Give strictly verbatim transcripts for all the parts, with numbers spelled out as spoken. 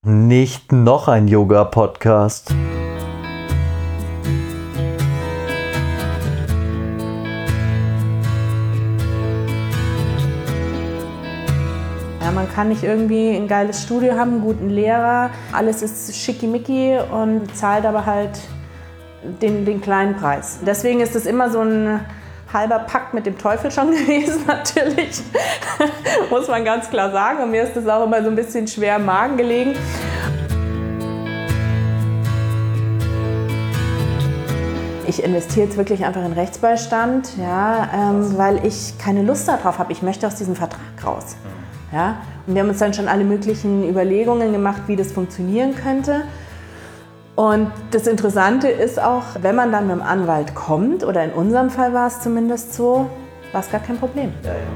Nicht noch ein Yoga-Podcast. Ja, man kann nicht irgendwie ein geiles Studio haben, einen guten Lehrer, alles ist schickimicki und zahlt aber halt den, den kleinen Preis. Deswegen ist es immer so ein halber Pakt mit dem Teufel schon gewesen, natürlich, muss man ganz klar sagen. Und mir ist das auch immer so ein bisschen schwer im Magen gelegen. Ich investiere jetzt wirklich einfach in Rechtsbeistand, ja, ähm, weil ich keine Lust darauf habe. Ich möchte aus diesem Vertrag raus. Ja? Und wir haben uns dann schon alle möglichen Überlegungen gemacht, wie das funktionieren könnte. Und das Interessante ist auch, wenn man dann mit dem Anwalt kommt, oder in unserem Fall war es zumindest so, war es gar kein Problem. Ja, ja.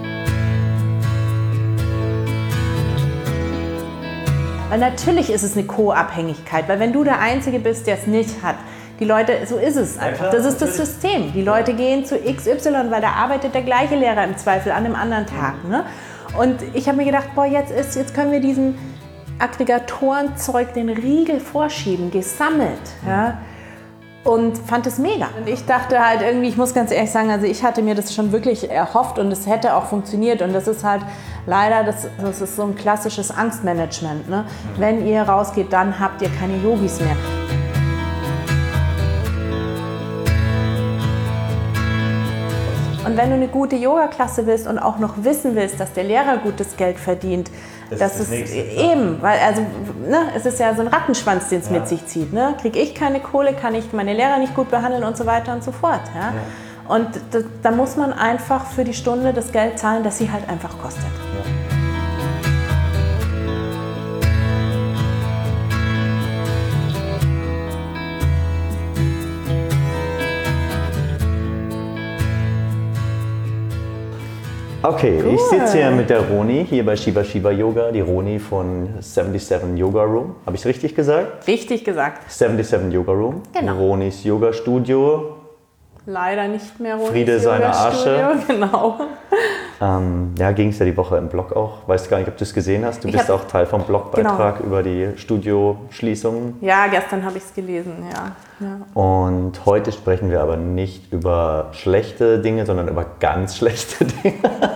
Weil natürlich ist es eine Co-Abhängigkeit, weil wenn du der Einzige bist, der es nicht hat, die Leute, so ist es einfach. Das ist das System. Die Leute gehen zu X Y, weil da arbeitet der gleiche Lehrer im Zweifel an einem anderen Tag. Ne? Und ich habe mir gedacht, boah, jetzt, ist, jetzt können wir diesen Aggregatorenzeug den Riegel vorschieben, gesammelt. Ja? Und fand es mega. Und ich dachte halt irgendwie, ich muss ganz ehrlich sagen, also ich hatte mir das schon wirklich erhofft und es hätte auch funktioniert. Und das ist halt leider, das, das ist so ein klassisches Angstmanagement. Ne? Wenn ihr rausgeht, dann habt ihr keine Yogis mehr. Und wenn du eine gute Yoga-Klasse willst und auch noch wissen willst, dass der Lehrer gutes Geld verdient, das, das ist, ist eben, weil also, ne, es ist ja so ein Rattenschwanz, den es ja. mit sich zieht. Ne? Kriege ich keine Kohle, kann ich meine Lehrer nicht gut behandeln und so weiter und so fort. Ja? Ja. Und da, da muss man einfach für die Stunde das Geld zahlen, das sie halt einfach kostet. Ja. Okay, cool. Ich sitze hier mit der Roni, hier bei Shiva Shiva Yoga, die Roni von siebenundsiebzig Yoga Room. Habe ich es richtig gesagt? Richtig gesagt. siebenundsiebzig Yoga Room, genau. Ronis Yoga Studio. Leider nicht mehr Ronis Friede seiner Asche. Genau. Ähm, ja, ging es ja die Woche im Blog auch. Weiß gar nicht, ob du es gesehen hast. Du ich bist auch Teil vom Blogbeitrag genau. über die Studioschließungen. Ja, gestern habe ich es gelesen, ja. ja. Und heute sprechen wir aber nicht über schlechte Dinge, sondern über ganz schlechte Dinge.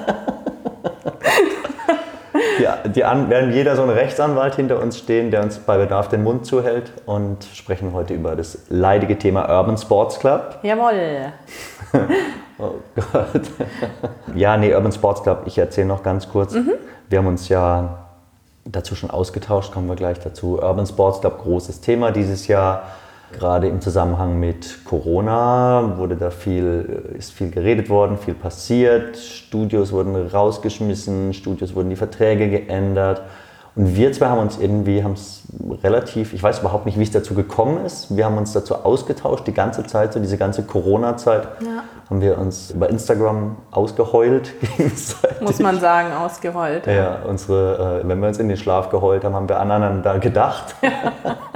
die, die an, werden jeder so ein Rechtsanwalt hinter uns stehen, der uns bei Bedarf den Mund zuhält, und sprechen heute über das leidige Thema Urban Sports Club. Jawohl. Oh Gott. Ja, nee, Urban Sports Club, ich erzähle noch ganz kurz. Mhm. Wir haben uns ja dazu schon ausgetauscht, kommen wir gleich dazu. Urban Sports Club, großes Thema dieses Jahr. Gerade im Zusammenhang mit Corona wurde da viel, ist viel geredet worden, viel passiert. Studios wurden rausgeschmissen, Studios wurden die Verträge geändert. Und wir zwei haben uns irgendwie, haben es relativ, ich weiß überhaupt nicht, wie es dazu gekommen ist. Wir haben uns dazu ausgetauscht, die ganze Zeit, so diese ganze Corona-Zeit, ja. haben wir uns über Instagram ausgeheult gegenseitig. Muss man sagen, ausgeheult. Ja, ja unsere, äh, wenn wir uns in den Schlaf geheult haben, haben wir aneinander gedacht. Ja.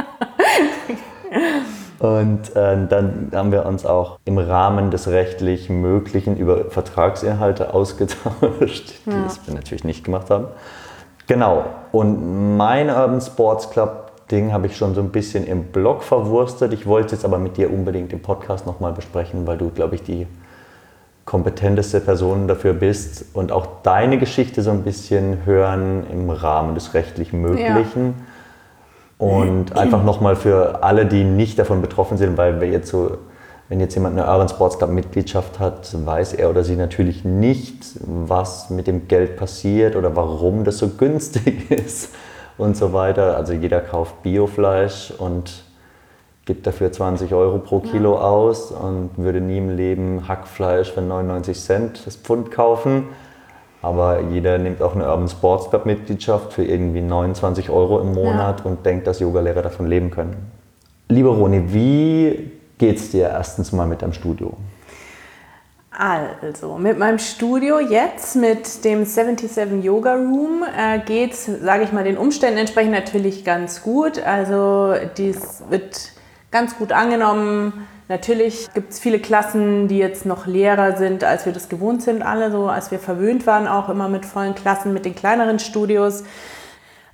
Und äh, dann haben wir uns auch im Rahmen des rechtlich Möglichen über Vertragsinhalte ausgetauscht, die ja. wir natürlich nicht gemacht haben. Genau, und mein Urban Sports Club Ding habe ich schon so ein bisschen im Blog verwurstet. Ich wollte es jetzt aber mit dir unbedingt im Podcast nochmal besprechen, weil du, glaube ich, die kompetenteste Person dafür bist und auch deine Geschichte so ein bisschen hören im Rahmen des rechtlich Möglichen. Ja. Und einfach nochmal für alle, die nicht davon betroffen sind, weil wir jetzt so, wenn jetzt jemand eine Urban Sports Club Mitgliedschaft hat, weiß er oder sie natürlich nicht, was mit dem Geld passiert oder warum das so günstig ist und so weiter. Also jeder kauft Biofleisch und gibt dafür zwanzig Euro pro Kilo ja. aus und würde nie im Leben Hackfleisch für neunundneunzig Cent das Pfund kaufen. Aber jeder nimmt auch eine Urban Sports Club Mitgliedschaft für irgendwie neunundzwanzig Euro im Monat ja. und denkt, dass Yogalehrer davon leben können. Liebe Roni, wie geht's dir erstens mal mit deinem Studio? Also, mit meinem Studio jetzt, mit dem siebenundsiebzig Yoga Room, äh, geht's, sage ich mal, den Umständen entsprechend natürlich ganz gut. Also, dies wird ganz gut angenommen. Natürlich gibt es viele Klassen, die jetzt noch leerer sind, als wir das gewohnt sind, alle so, als wir verwöhnt waren, auch immer mit vollen Klassen, mit den kleineren Studios.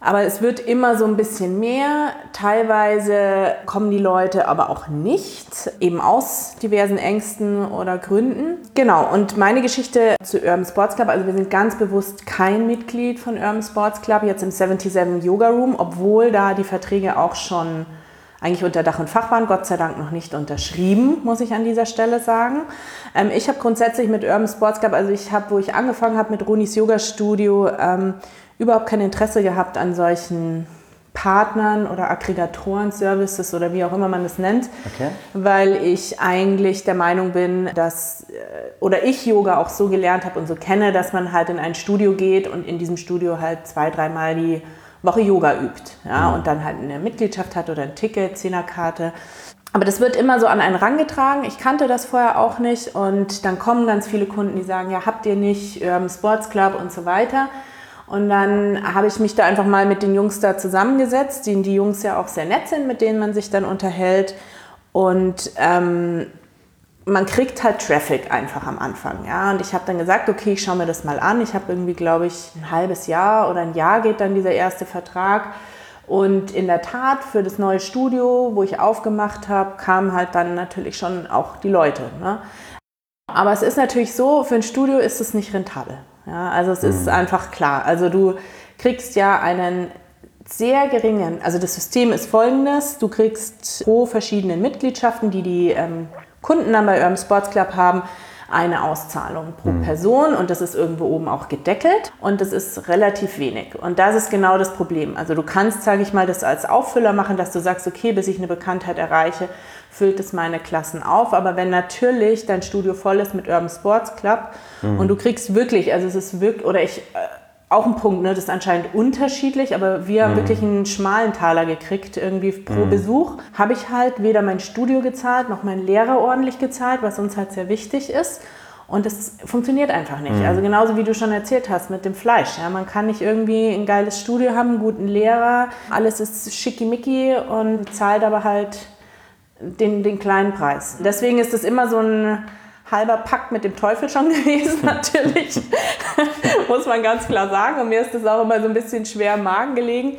Aber es wird immer so ein bisschen mehr. Teilweise kommen die Leute aber auch nicht, eben aus diversen Ängsten oder Gründen. Genau, und meine Geschichte zu Urban Sports Club, also wir sind ganz bewusst kein Mitglied von Urban Sports Club, jetzt im siebenundsiebzig Yoga Room, obwohl da die Verträge auch schon eigentlich unter Dach und Fach waren, Gott sei Dank noch nicht unterschrieben, muss ich an dieser Stelle sagen. Ähm, ich habe grundsätzlich mit Urban Sports Club, also ich habe, wo ich angefangen habe mit Ronis Yoga Studio, ähm, überhaupt kein Interesse gehabt an solchen Partnern oder Aggregatoren-Services oder wie auch immer man das nennt, okay. Weil ich eigentlich der Meinung bin, dass, oder ich Yoga auch so gelernt habe und so kenne, dass man halt in ein Studio geht und in diesem Studio halt zwei, dreimal die Woche Yoga übt, ja, und dann halt eine Mitgliedschaft hat oder ein Ticket, Zehnerkarte. Aber das wird immer so an einen rangetragen. Ich kannte das vorher auch nicht und dann kommen ganz viele Kunden, die sagen, ja, habt ihr nicht Urban Sports Club und so weiter. Und dann habe ich mich da einfach mal mit den Jungs da zusammengesetzt, die, die Jungs ja auch sehr nett sind, mit denen man sich dann unterhält. Und ähm, man kriegt halt Traffic einfach am Anfang. Ja? Und ich habe dann gesagt, okay, ich schaue mir das mal an. Ich habe irgendwie, glaube ich, ein halbes Jahr oder ein Jahr geht dann dieser erste Vertrag. Und in der Tat, für das neue Studio, wo ich aufgemacht habe, kamen halt dann natürlich schon auch die Leute. Ne? Aber es ist natürlich so, für ein Studio ist es nicht rentabel. Ja? Also es ist mhm. einfach klar. Also du kriegst ja einen sehr geringen, also das System ist folgendes, du kriegst pro verschiedenen Mitgliedschaften, die die ähm, Kunden dann bei Urban Sports Club haben, eine Auszahlung pro mhm. Person und das ist irgendwo oben auch gedeckelt und das ist relativ wenig. Und das ist genau das Problem. Also du kannst, sage ich mal, das als Auffüller machen, dass du sagst, okay, bis ich eine Bekanntheit erreiche, füllt es meine Klassen auf. Aber wenn natürlich dein Studio voll ist mit Urban Sports Club mhm. und du kriegst wirklich, also es ist wirklich, oder ich... Auch ein Punkt, ne? Das ist anscheinend unterschiedlich, aber wir haben mm. wirklich einen schmalen Taler gekriegt, irgendwie pro mm. Besuch. Habe ich halt weder mein Studio gezahlt, noch mein Lehrer ordentlich gezahlt, was uns halt sehr wichtig ist. Und das funktioniert einfach nicht. Mm. Also genauso wie du schon erzählt hast mit dem Fleisch. Ja? Man kann nicht irgendwie ein geiles Studio haben, einen guten Lehrer, alles ist schickimicki und zahlt aber halt den, den kleinen Preis. Deswegen ist es immer so ein halber Pakt mit dem Teufel schon gewesen, natürlich, muss man ganz klar sagen. Und mir ist das auch immer so ein bisschen schwer im Magen gelegen.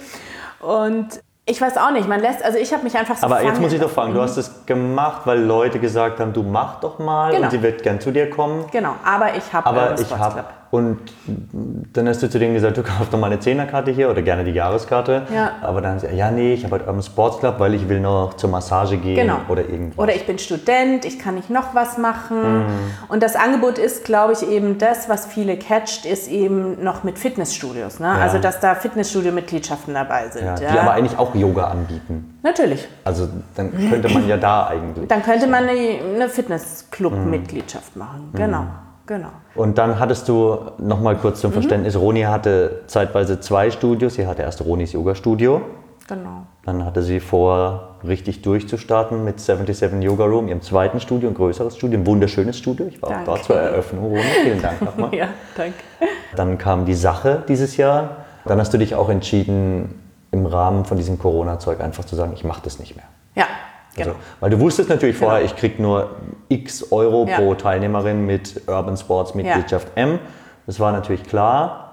Und ich weiß auch nicht, man lässt, also ich habe mich einfach so Aber jetzt muss ich doch fragen, du hast es gemacht, weil Leute gesagt haben, du mach doch mal genau. und sie wird gern zu dir kommen. Genau, aber ich habe Aber ich habe und dann hast du zu denen gesagt, du kaufst doch mal eine Zehnerkarte hier oder gerne die Jahreskarte. Ja. Aber dann sagen sie, ja nee, ich habe halt Urban Sports Club, weil ich will noch zur Massage gehen genau. oder irgendwas. Oder ich bin Student, ich kann nicht noch was machen. Mhm. Und das Angebot ist, glaube ich, eben das, was viele catcht, ist eben noch mit Fitnessstudios. Ne? Ja. Also dass da Fitnessstudio-Mitgliedschaften dabei sind. Ja, ja. Die aber eigentlich auch Yoga anbieten. Natürlich. Also dann könnte man ja da eigentlich. Dann könnte man eine, eine Fitnessclub-Mitgliedschaft mhm. machen, genau. Mhm. Genau. Und dann hattest du, noch mal kurz zum Verständnis, mhm. Roni hatte zeitweise zwei Studios. Sie hatte erst Ronis Yoga-Studio. Genau. Dann hatte sie vor, richtig durchzustarten mit siebenundsiebzig Yoga Room, ihrem zweiten Studio, ein größeres Studio, ein wunderschönes Studio. Ich war danke. auch da zur Eröffnung, Roni. Vielen Dank nochmal. Ja, danke. Dann kam die Sache dieses Jahr. Dann hast du dich auch entschieden, im Rahmen von diesem Corona-Zeug einfach zu sagen, ich mache das nicht mehr. Ja. Genau. Also, weil du wusstest natürlich vorher, genau. ich kriege nur x Euro ja. pro Teilnehmerin mit Urban Sports Mitgliedschaft ja. M. Das war natürlich klar.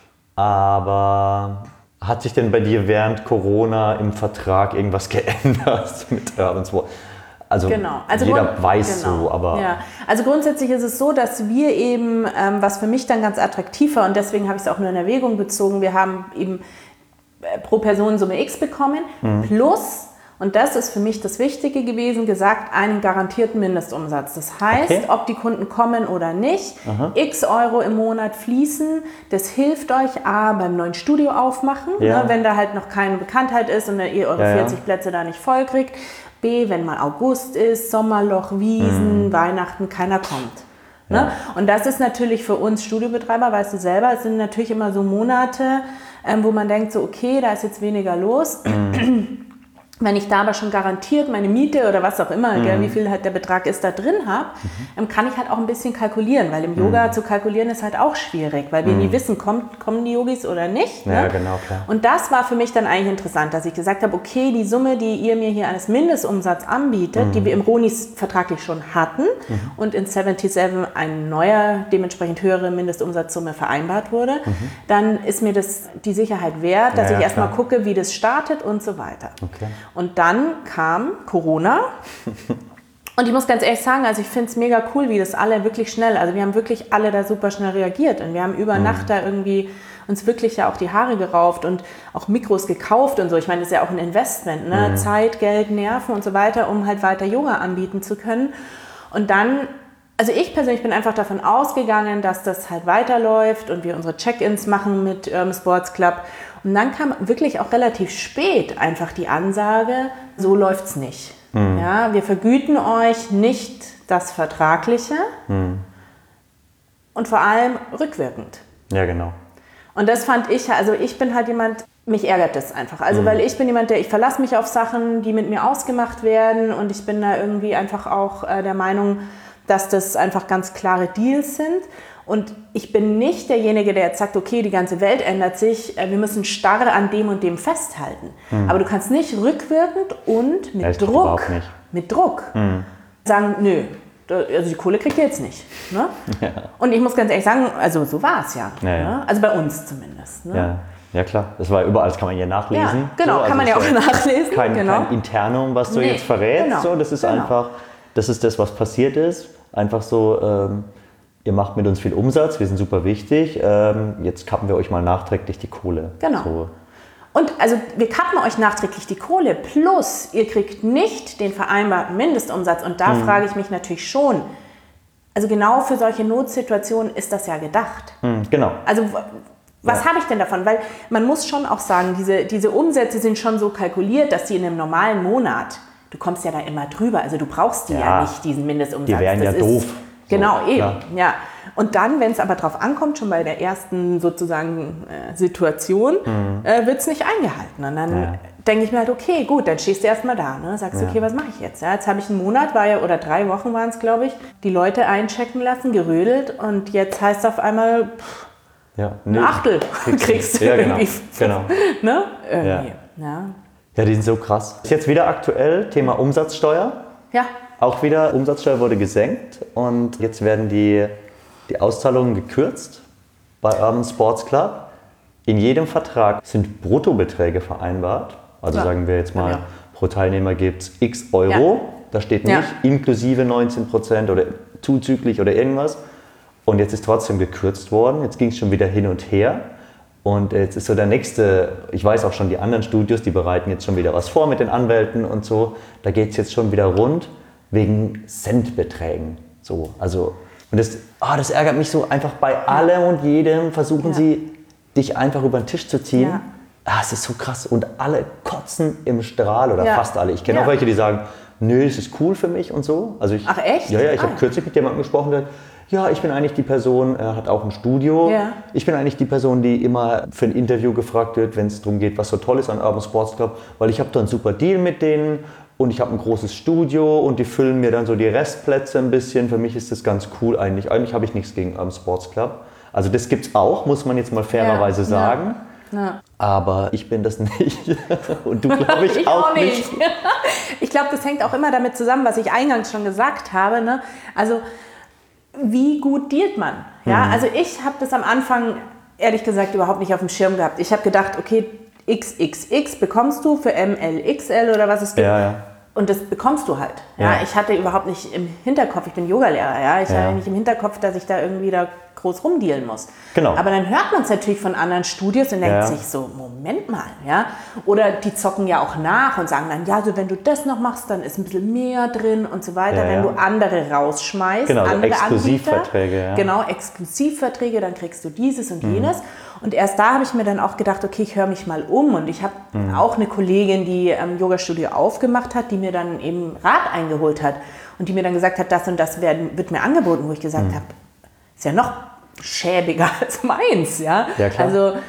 Aber hat sich denn bei dir während Corona im Vertrag irgendwas geändert mit Urban Sports? Also, genau. also jeder grund- weiß genau. so, aber... Ja. Also grundsätzlich ist es so, dass wir eben, ähm, was für mich dann ganz attraktiv war und deswegen habe ich es auch nur in Erwägung bezogen, wir haben eben pro Person Summe X bekommen, mhm. plus... Und das ist für mich das Wichtige gewesen, gesagt, einen garantierten Mindestumsatz. Das heißt, okay. ob die Kunden kommen oder nicht, Aha. x Euro im Monat fließen. Das hilft euch A, beim neuen Studio aufmachen, ja. ne, wenn da halt noch keine Bekanntheit ist und ihr eure ja, vierzig ja. Plätze da nicht voll kriegt. B, wenn mal August ist, Sommerloch, Wiesen, mhm. Weihnachten, keiner kommt. Ne? Ja. Und das ist natürlich für uns Studiobetreiber, weißt du selber, es sind natürlich immer so Monate, ähm, wo man denkt so, okay, da ist jetzt weniger los. Mhm. Wenn ich da aber schon garantiert meine Miete oder was auch immer, Mhm. gell, wie viel halt der Betrag ist, da drin habe, mhm. kann ich halt auch ein bisschen kalkulieren, weil im Yoga mhm. zu kalkulieren ist halt auch schwierig, weil wir mhm. nie wissen, kommt, kommen die Yogis oder nicht. Ne? Ja, genau, klar. Und das war für mich dann eigentlich interessant, dass ich gesagt habe, okay, die Summe, die ihr mir hier als Mindestumsatz anbietet, mhm. die wir im Ronis vertraglich schon hatten mhm. und in siebenundsiebzig ein neuer, dementsprechend höhere Mindestumsatzsumme vereinbart wurde, mhm. dann ist mir das die Sicherheit wert, dass ja, ich ja, erstmal gucke, wie das startet und so weiter. Okay. Und dann kam Corona und ich muss ganz ehrlich sagen, also ich finde es mega cool, wie das alle wirklich schnell, also wir haben wirklich alle da super schnell reagiert und wir haben über mhm. Nacht da irgendwie uns wirklich ja auch die Haare gerauft und auch Mikros gekauft und so. Ich meine, das ist ja auch ein Investment, ne? Mhm. Zeit, Geld, Nerven und so weiter, um halt weiter Yoga anbieten zu können. Und dann, also ich persönlich bin einfach davon ausgegangen, dass das halt weiterläuft und wir unsere Check-ins machen mit Urban Sports Club. Und dann kam wirklich auch relativ spät einfach die Ansage, so läuft's nicht. Mhm. Ja, wir vergüten euch nicht das Vertragliche mhm. und vor allem rückwirkend. Ja, genau. Und das fand ich, also ich bin halt jemand, mich ärgert das einfach. Also mhm. weil ich bin jemand, der, ich verlasse mich auf Sachen, die mit mir ausgemacht werden und ich bin da irgendwie einfach auch äh, der Meinung, dass das einfach ganz klare Deals sind. Und ich bin nicht derjenige, der jetzt sagt, okay, die ganze Welt ändert sich, wir müssen starr an dem und dem festhalten. Hm. Aber du kannst nicht rückwirkend und mit Echt, Druck, nicht. mit Druck hm. sagen, nö, also die Kohle kriegt ihr jetzt nicht. Ne? Ja. Und ich muss ganz ehrlich sagen, also so war es ja. Ja, ja. Ne? Also bei uns zumindest. Ne? Ja. Ja klar, das war überall, das kann man ja nachlesen. Ja, genau, so, also kann man ja auch nachlesen. Kein, genau. kein Internum, was du nee, jetzt verrätst. Genau, so, das ist genau. einfach, das ist das, was passiert ist. Einfach so, ähm, ihr macht mit uns viel Umsatz, wir sind super wichtig, ähm, jetzt kappen wir euch mal nachträglich die Kohle. Genau. So. Und also wir kappen euch nachträglich die Kohle, plus ihr kriegt nicht den vereinbarten Mindestumsatz. Und da hm. frage ich mich natürlich schon, also genau für solche Notsituationen ist das ja gedacht. Hm, genau. Also was ja. habe ich denn davon? Weil man muss schon auch sagen, diese, diese Umsätze sind schon so kalkuliert, dass die in einem normalen Monat, du kommst ja da immer drüber, also du brauchst die ja, ja nicht, diesen Mindestumsatz. Die wären ja das doof. Genau, so, eben. Ja. Ja. Und dann, wenn es aber drauf ankommt, schon bei der ersten sozusagen äh, Situation, mhm. äh, wird es nicht eingehalten. Und dann ja. denke ich mir halt, okay, gut, dann stehst du erstmal da. Ne? Sagst du, ja. okay, was mache ich jetzt? Ja, jetzt habe ich einen Monat, war ja, oder drei Wochen waren es, glaube ich, die Leute einchecken lassen, gerödelt. Und jetzt heißt es auf einmal, pff, ja. nee, ein Achtel kriegst, kriegst du ja, irgendwie. Genau. Ne? Irgendwie. Ja. Ja. ja, die sind so krass. Ist jetzt wieder aktuell, Thema Umsatzsteuer. Ja. Auch wieder, Umsatzsteuer wurde gesenkt und jetzt werden die, die Auszahlungen gekürzt bei Urban Sports Club. In jedem Vertrag sind Bruttobeträge vereinbart. Also ja. sagen wir jetzt mal, ja. pro Teilnehmer gibt es x Euro. Ja. Da steht nicht ja. inklusive neunzehn Prozent oder zuzüglich oder irgendwas. Und jetzt ist trotzdem gekürzt worden. Jetzt ging es schon wieder hin und her. Und jetzt ist so der nächste, ich weiß auch schon, die anderen Studios, die bereiten jetzt schon wieder was vor mit den Anwälten und so. Da geht es jetzt schon wieder rund. Wegen Centbeträgen. So, also, und das, oh, das ärgert mich so einfach bei allem und jedem, versuchen ja. sie, dich einfach über den Tisch zu ziehen. Ja. Ah, es ist so krass. Und alle kotzen im Strahl oder ja. fast alle. Ich kenne ja. auch welche, die sagen, nö, das ist cool für mich und so. Also ich, Ach echt? Ja, ja, ich ah, habe ja. kürzlich mit jemandem gesprochen, der ja, ich bin eigentlich die Person, er hat auch ein Studio. Ja. Ich bin eigentlich die Person, die immer für ein Interview gefragt wird, wenn es darum geht, was so toll ist an Urban Sports Club, weil ich habe da einen super Deal mit denen. Und ich habe ein großes Studio und die füllen mir dann so die Restplätze ein bisschen. Für mich ist das ganz cool eigentlich. Eigentlich habe ich nichts gegen Urban Sports Club. Also das gibt es auch, muss man jetzt mal fairerweise ja, sagen. Ja, ja. Aber ich bin das nicht. Und du, glaube ich, ich, auch, auch nicht. nicht. Ich glaube, das hängt auch immer damit zusammen, was ich eingangs schon gesagt habe. Ne? Also wie gut dealt man? Ja? Mhm. Also ich habe das am Anfang, ehrlich gesagt, überhaupt nicht auf dem Schirm gehabt. Ich habe gedacht, okay, X X X bekommst du für M L X L oder was es gibt. Ja, ja. Und das bekommst du halt. Ja? Ja. Ich hatte überhaupt nicht im Hinterkopf, ich bin Yogalehrer, ja? ich ja. hatte nicht im Hinterkopf, dass ich da irgendwie da groß rumdealen muss. Genau. Aber dann hört man es natürlich von anderen Studios und denkt ja. sich so, Moment mal. Ja? Oder die zocken ja auch nach und sagen dann, ja, also wenn du das noch machst, dann ist ein bisschen mehr drin und so weiter. Ja, wenn ja. du andere rausschmeißt, genau, andere Exklusivverträge. Anbieter, ja. Genau, Exklusivverträge, dann kriegst du dieses und mhm. jenes. Und erst da habe ich mir dann auch gedacht, okay, ich höre mich mal um. Und ich habe mhm. auch eine Kollegin, die ein Yoga-Studio aufgemacht hat, die mir dann eben Rat eingeholt hat. Und die mir dann gesagt hat, das und das werden, wird mir angeboten, wo ich gesagt mhm. habe, ist ja noch schäbiger als meins. Ja, ja klar. Also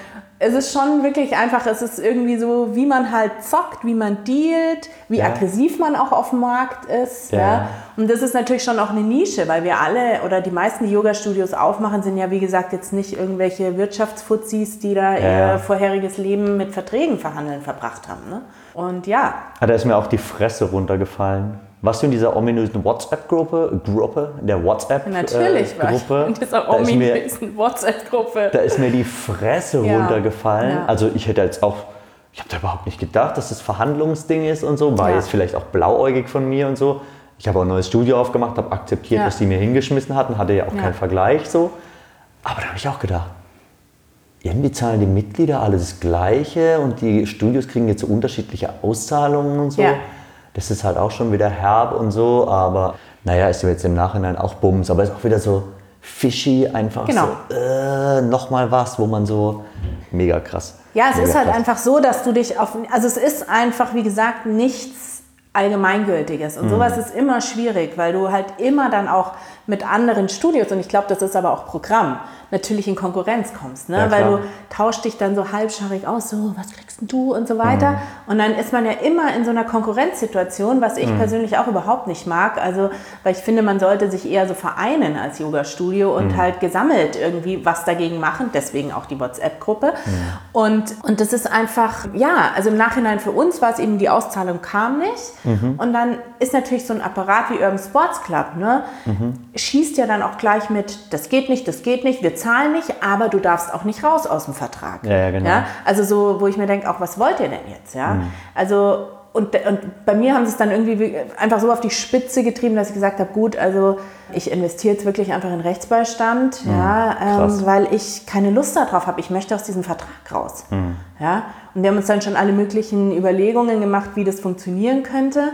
es ist schon wirklich einfach, es ist irgendwie so, wie man halt zockt, wie man dealt, wie ja. aggressiv man auch auf dem Markt ist. Ja. Ja. Und das ist natürlich schon auch eine Nische, weil wir alle oder die meisten, die Yoga-Studios aufmachen, sind ja wie gesagt jetzt nicht irgendwelche Wirtschaftsfuzis, die da ja. ihr vorheriges Leben mit Verträgen verhandeln verbracht haben. Ne? Und ja. Da ist mir auch die Fresse runtergefallen. Warst du in dieser ominösen WhatsApp-Gruppe, Gruppe, der WhatsApp-Gruppe? Natürlich war ich in dieser ominösen WhatsApp-Gruppe. Da ist mir die Fresse ja. runtergefallen. Ja. Also ich hätte jetzt auch, ich habe da überhaupt nicht gedacht, dass das Verhandlungsding ist und so. War ja. jetzt vielleicht auch blauäugig von mir und so. Ich habe auch ein neues Studio aufgemacht, habe akzeptiert, ja. was die mir hingeschmissen hatten, hatte ja auch ja. keinen Vergleich so. Aber da habe ich auch gedacht, irgendwie zahlen die Mitglieder alles das Gleiche und die Studios kriegen jetzt so unterschiedliche Auszahlungen und so. Ja. Das ist halt auch schon wieder herb und so, aber naja, ist ja jetzt im Nachhinein auch Bums, aber ist auch wieder so fishy, einfach genau. so, äh, nochmal was, wo man so, mega krass. Ja, es mega ist halt krass. einfach so, dass du dich auf, also es ist einfach, wie gesagt, nichts Allgemeingültiges und mhm. sowas ist immer schwierig, weil du halt immer dann auch mit anderen Studios, und ich glaube, das ist aber auch Programm, natürlich in Konkurrenz kommst, ne? Ja, weil du tauscht dich dann so halbscharig aus, so, was kriegst denn du und so weiter. Mhm. Und dann ist man ja immer in so einer Konkurrenzsituation, was ich mhm. persönlich auch überhaupt nicht mag. Also, weil ich finde, man sollte sich eher so vereinen als Yoga-Studio und mhm. halt gesammelt irgendwie was dagegen machen. Deswegen auch die WhatsApp-Gruppe. Mhm. Und, und das ist einfach, ja, also im Nachhinein für uns war es eben, die Auszahlung kam nicht. Mhm. Und dann ist natürlich so ein Apparat wie Urban Sports Club, ne? Mhm. schießt ja dann auch gleich mit, das geht nicht, das geht nicht, wir zahlen nicht, aber du darfst auch nicht raus aus dem Vertrag. Ja, ja, genau. Ja? Also so, wo ich mir denke, auch was wollt ihr denn jetzt? Ja? Mhm. Also und, und bei mir haben sie es dann irgendwie einfach so auf die Spitze getrieben, dass ich gesagt habe, gut, also ich investiere jetzt wirklich einfach in Rechtsbeistand, mhm. ja, ähm, weil ich keine Lust darauf habe. Ich möchte aus diesem Vertrag raus. Mhm. Ja? Und wir haben uns dann schon alle möglichen Überlegungen gemacht, wie das funktionieren könnte.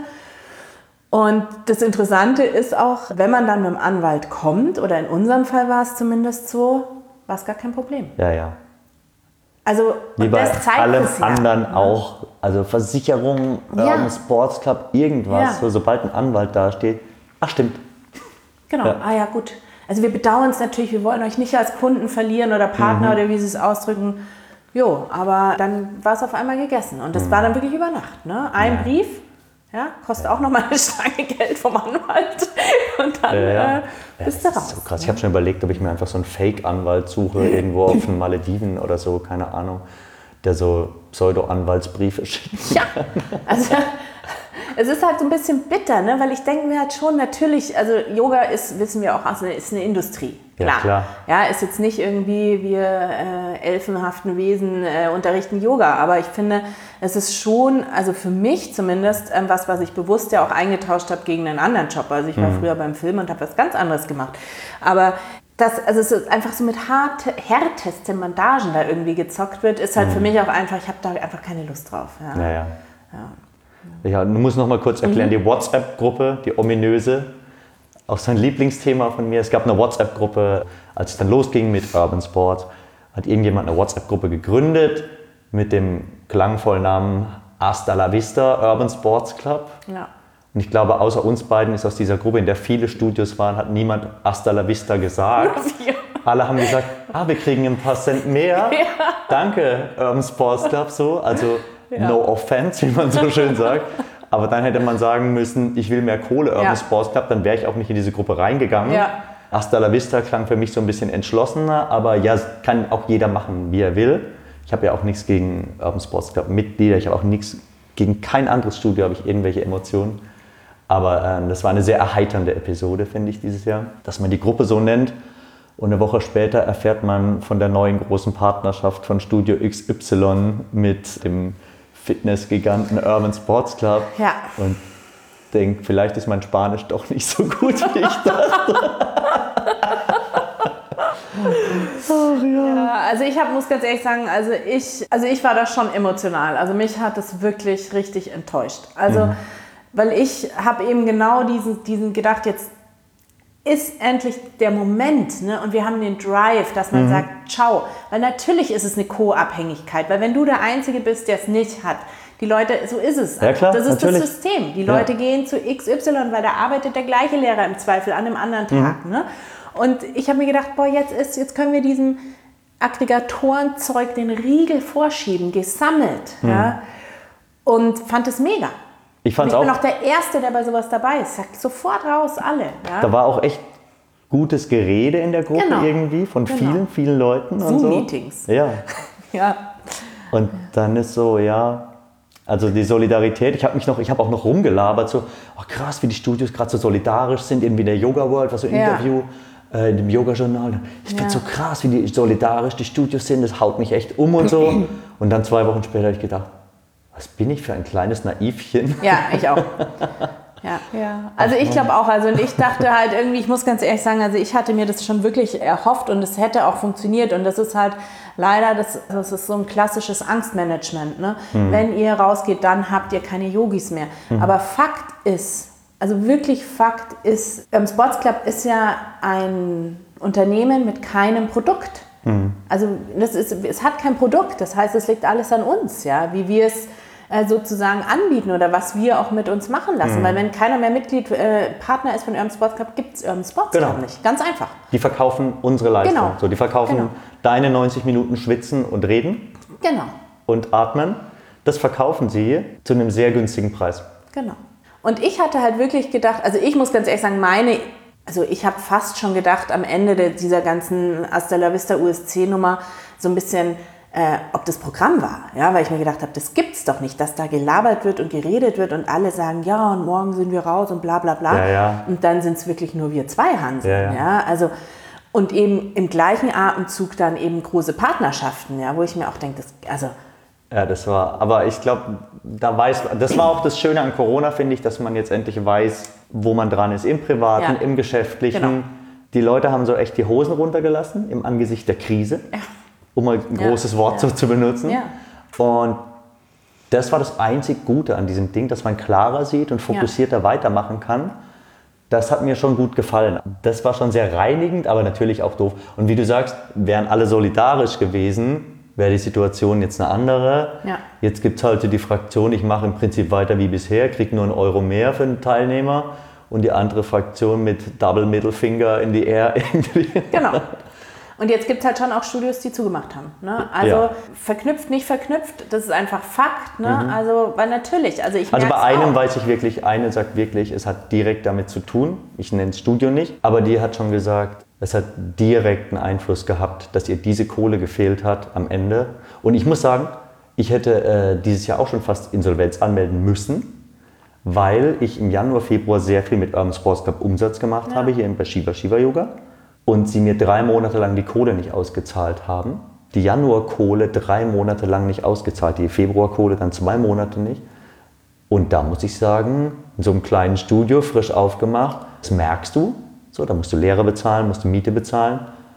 Und das Interessante ist auch, wenn man dann mit dem Anwalt kommt, oder in unserem Fall war es zumindest so, war es gar kein Problem. Ja, ja. Also, wie bei allem anderen ja. auch, also Versicherung, ja. Urban Sports Club, irgendwas, ja. so, sobald ein Anwalt da steht, ach stimmt. Genau, ja. ah ja gut. Also wir bedauern es natürlich, wir wollen euch nicht als Kunden verlieren oder Partner mhm. oder wie sie es ausdrücken. Jo, aber dann war es auf einmal gegessen und das mhm. war dann wirklich über Nacht. Ne? Ein ja. Brief. Ja, kostet auch nochmal eine Stange Geld vom Anwalt und dann äh, ja. äh, bist ja, du raus. So krass. Ich habe schon überlegt, ob ich mir einfach so einen Fake-Anwalt suche, irgendwo auf den Malediven oder so, keine Ahnung, der so Pseudo-Anwaltsbriefe schickt. Ja, also es ist halt so ein bisschen bitter, ne? Weil ich denke mir halt schon, natürlich, also Yoga ist, wissen wir auch, also ist eine Industrie. Klar. Ja, klar. Ja, ist jetzt nicht irgendwie, wir äh, elfenhaften Wesen äh, unterrichten Yoga, aber ich finde, es ist schon, also für mich zumindest, ähm, was, was ich bewusst ja auch eingetauscht habe gegen einen anderen Job. Also ich war mhm. früher beim Film und habe was ganz anderes gemacht. Aber das, also es ist einfach so mit hart, härtesten Bandagen da irgendwie gezockt wird, ist halt mhm. für mich auch einfach, ich habe da einfach keine Lust drauf. Ja, ja. ja. ja. Ja, du musst noch mal kurz erklären, mhm. die WhatsApp-Gruppe, die ominöse, auch sein Lieblingsthema von mir. Es gab eine WhatsApp-Gruppe, als es dann losging mit Urban Sport, hat irgendjemand eine WhatsApp-Gruppe gegründet mit dem klangvollen Namen Hasta la Vista Urban Sports Club. Ja. Und ich glaube, außer uns beiden ist aus dieser Gruppe, in der viele Studios waren, hat niemand Hasta la Vista gesagt. Ja. Alle haben gesagt, ah, wir kriegen ein paar Cent mehr. Ja. Danke, Urban Sports Club, so. Also ja. no offense, wie man so schön sagt. Aber dann hätte man sagen müssen, ich will mehr Kohle, Urban ja. Sports Club, dann wäre ich auch nicht in diese Gruppe reingegangen. Ja. Hasta la Vista klang für mich so ein bisschen entschlossener, aber ja, kann auch jeder machen, wie er will. Ich habe ja auch nichts gegen Urban Sports Club Mitglieder, ich habe auch nichts gegen kein anderes Studio, habe ich irgendwelche Emotionen. Aber äh, das war eine sehr erheiternde Episode, finde ich, dieses Jahr, dass man die Gruppe so nennt. Und eine Woche später erfährt man von der neuen großen Partnerschaft von Studio X Y mit dem Fitnessgiganten Urban Sports Club. Ja. Und denkt, vielleicht ist mein Spanisch doch nicht so gut, wie ich dachte. Ach, ja. Ja, also ich hab, muss ganz ehrlich sagen, also ich, also ich war da schon emotional. Also mich hat das wirklich richtig enttäuscht. Also, mhm. weil ich habe eben genau diesen, diesen gedacht, jetzt ist endlich der Moment, ne? Und wir haben den Drive, dass man mhm. sagt, ciao. Weil natürlich ist es eine Co-Abhängigkeit, weil wenn du der Einzige bist, der es nicht hat, die Leute, so ist es. Ja, klar, das ist natürlich. Das System. Die Leute ja. gehen zu X Y, weil da arbeitet der gleiche Lehrer im Zweifel an einem anderen Tag. Mhm. Ne? Und ich habe mir gedacht, boah, jetzt ist, jetzt können wir diesen, Aggregatorenzeug den Riegel vorschieben, gesammelt. Mhm. Ja, und fand es mega. Ich, fand's ich bin auch, auch der Erste, der bei sowas dabei ist. Sag sofort raus, alle. Ja? Da war auch echt gutes Gerede in der Gruppe genau. irgendwie von genau. vielen, vielen Leuten. Zoom-Meetings. So. Ja. ja. Und dann ist so, ja, also die Solidarität, ich habe mich noch, ich habe auch noch rumgelabert, so, oh krass, wie die Studios gerade so solidarisch sind, irgendwie in der Yoga World, was so ein ja. Interview äh, in dem Yoga-Journal. Ich finde es ja. so krass, wie die solidarisch die Studios sind, das haut mich echt um und so. Und dann zwei Wochen später habe ich gedacht, was bin ich für ein kleines Naivchen? Ja, ich auch. Ja. ja. Also ich glaube auch, also und ich dachte halt irgendwie, ich muss ganz ehrlich sagen, also ich hatte mir das schon wirklich erhofft und es hätte auch funktioniert und das ist halt leider, das, das ist so ein klassisches Angstmanagement. Ne? Mhm. Wenn ihr rausgeht, dann habt ihr keine Yogis mehr. Mhm. Aber Fakt ist, also wirklich Fakt ist, ähm, Sports Club ist ja ein Unternehmen mit keinem Produkt. Mhm. Also das ist, es hat kein Produkt, das heißt, es liegt alles an uns, ja, wie wir es äh, sozusagen anbieten oder was wir auch mit uns machen lassen. Mhm. Weil wenn keiner mehr Mitglied, äh, Partner ist von Urban Sports Club, gibt es Urban Sports Club genau. nicht. Ganz einfach. Die verkaufen unsere Leistung. Genau. So, die verkaufen genau. deine neunzig Minuten Schwitzen und Reden genau. und Atmen. Das verkaufen sie zu einem sehr günstigen Preis. Genau. Und ich hatte halt wirklich gedacht, also ich muss ganz ehrlich sagen, meine Also ich habe fast schon gedacht, am Ende de, dieser ganzen Hasta la Vista U S C-Nummer so ein bisschen, äh, ob das Programm war. Ja, weil ich mir gedacht habe, das gibt's doch nicht, dass da gelabert wird und geredet wird und alle sagen, ja, und morgen sind wir raus und bla bla bla. Ja, ja. Und dann sind es wirklich nur wir zwei Hansen. Ja, ja. Ja, also, und eben im gleichen Atemzug dann eben große Partnerschaften, ja, wo ich mir auch denke, das, also... Ja, das war, aber ich glaube, da weiß, das war auch das Schöne an Corona, finde ich, dass man jetzt endlich weiß, wo man dran ist, im Privaten, ja. im Geschäftlichen. Genau. Die Leute haben so echt die Hosen runtergelassen im Angesicht der Krise, ja. um mal ein großes ja. Wort ja. so zu benutzen. Ja. Und das war das einzig Gute an diesem Ding, dass man klarer sieht und fokussierter ja. weitermachen kann. Das hat mir schon gut gefallen. Das war schon sehr reinigend, aber natürlich auch doof. Und wie du sagst, wären alle solidarisch gewesen, wäre die Situation jetzt eine andere. Ja. Jetzt gibt es halt die Fraktion, ich mache im Prinzip weiter wie bisher, kriege nur einen Euro mehr für den Teilnehmer und die andere Fraktion mit Double Middle Finger in die Air irgendwie. Genau. Und jetzt gibt es halt schon auch Studios, die zugemacht haben. Ne? Also ja. verknüpft, nicht verknüpft, das ist einfach Fakt. Ne? Mhm. Also, weil natürlich, also ich Also bei einem auch. weiß ich wirklich, eine sagt wirklich, es hat direkt damit zu tun, ich nenne es Studio nicht, aber die hat schon gesagt, es hat direkten Einfluss gehabt, dass ihr diese Kohle gefehlt hat am Ende. Und ich muss sagen, ich hätte äh, dieses Jahr auch schon fast Insolvenz anmelden müssen, weil ich im Januar, Februar sehr viel mit Urban Sports Club Umsatz gemacht ja. habe, hier im Shiva Shiva Yoga. Und sie mir drei Monate lang die Kohle nicht ausgezahlt haben. Die Januar-Kohle drei Monate lang nicht ausgezahlt, die Februar-Kohle dann zwei Monate nicht. Und da muss ich sagen, in so einem kleinen Studio, frisch aufgemacht, das merkst du. So, da musst du Lehrer bezahlen, musst du Miete bezahlen.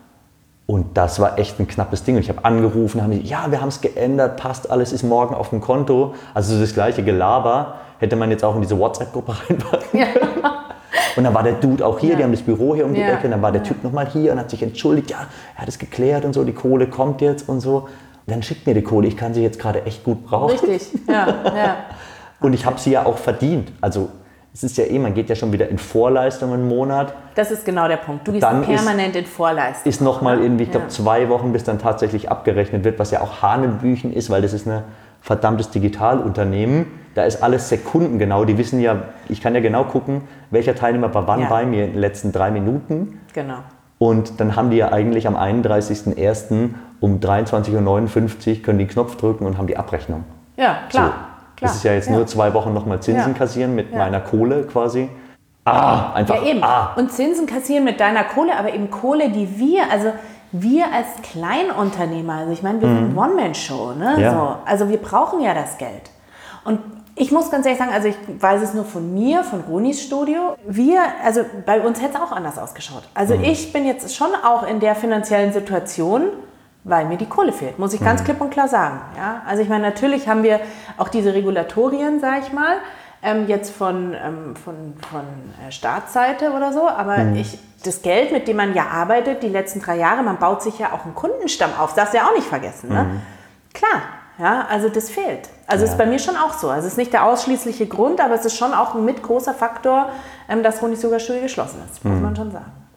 Und das war echt ein knappes Ding. Und ich habe angerufen, haben die, ja, wir haben es geändert, passt alles, ist morgen auf dem Konto. Also das gleiche Gelaber hätte man jetzt auch in diese WhatsApp-Gruppe reinpacken können. Ja. Und dann war der Dude auch hier, ja. die haben das Büro hier um die ja. Ecke. Und dann war der ja. Typ nochmal hier und hat sich entschuldigt, ja, er hat es geklärt und so, die Kohle kommt jetzt und so. Und dann schickt mir die Kohle, ich kann sie jetzt gerade echt gut brauchen. Richtig, ja. ja. Und ich habe sie ja auch verdient. Also es ist ja eh, man geht ja schon wieder in Vorleistung einen Monat. Das ist genau der Punkt. Du gehst dann permanent ist, in Vorleistung. Ist nochmal irgendwie, ich glaube, ja. zwei Wochen, bis dann tatsächlich abgerechnet wird, was ja auch Hanebüchen ist, weil das ist ein verdammtes Digitalunternehmen. Da ist alles sekundengenau. Die wissen ja, ich kann ja genau gucken, welcher Teilnehmer war wann ja. bei mir in den letzten drei Minuten. Genau. Und dann haben die ja eigentlich am einunddreißigsten ersten um dreiundzwanzig Uhr neunundfünfzig können die Knopf drücken und haben die Abrechnung. Ja, klar. So. Klar. Das ist ja jetzt ja. nur zwei Wochen nochmal Zinsen ja. kassieren mit ja. meiner Kohle quasi. Ah, einfach. Ja, eben. Ah. Und Zinsen kassieren mit deiner Kohle, aber eben Kohle, die wir, also wir als Kleinunternehmer, also ich meine, wir mhm. sind One-Man-Show, ne? Ja. So, also wir brauchen ja das Geld. Und ich muss ganz ehrlich sagen, also ich weiß es nur von mir, von Ronis Studio. Wir, also bei uns hätte es auch anders ausgeschaut. Also mhm. ich bin jetzt schon auch in der finanziellen Situation, weil mir die Kohle fehlt, muss ich ganz mhm. klipp und klar sagen. Ja? Also ich meine, natürlich haben wir auch diese Regulatorien, sage ich mal, ähm, jetzt von, ähm, von, von äh, Staatsseite oder so, aber mhm. ich, das Geld, mit dem man ja arbeitet, die letzten drei Jahre, man baut sich ja auch einen Kundenstamm auf, das darfst du ja auch nicht vergessen. Ne? Mhm. Klar, ja, also das fehlt. Also ja. ist bei mir schon auch so. Also es ist nicht der ausschließliche Grund, aber es ist schon auch ein mit großer Faktor, ähm, dass Ronis Yoga Studio geschlossen ist, muss mhm. man schon sagen.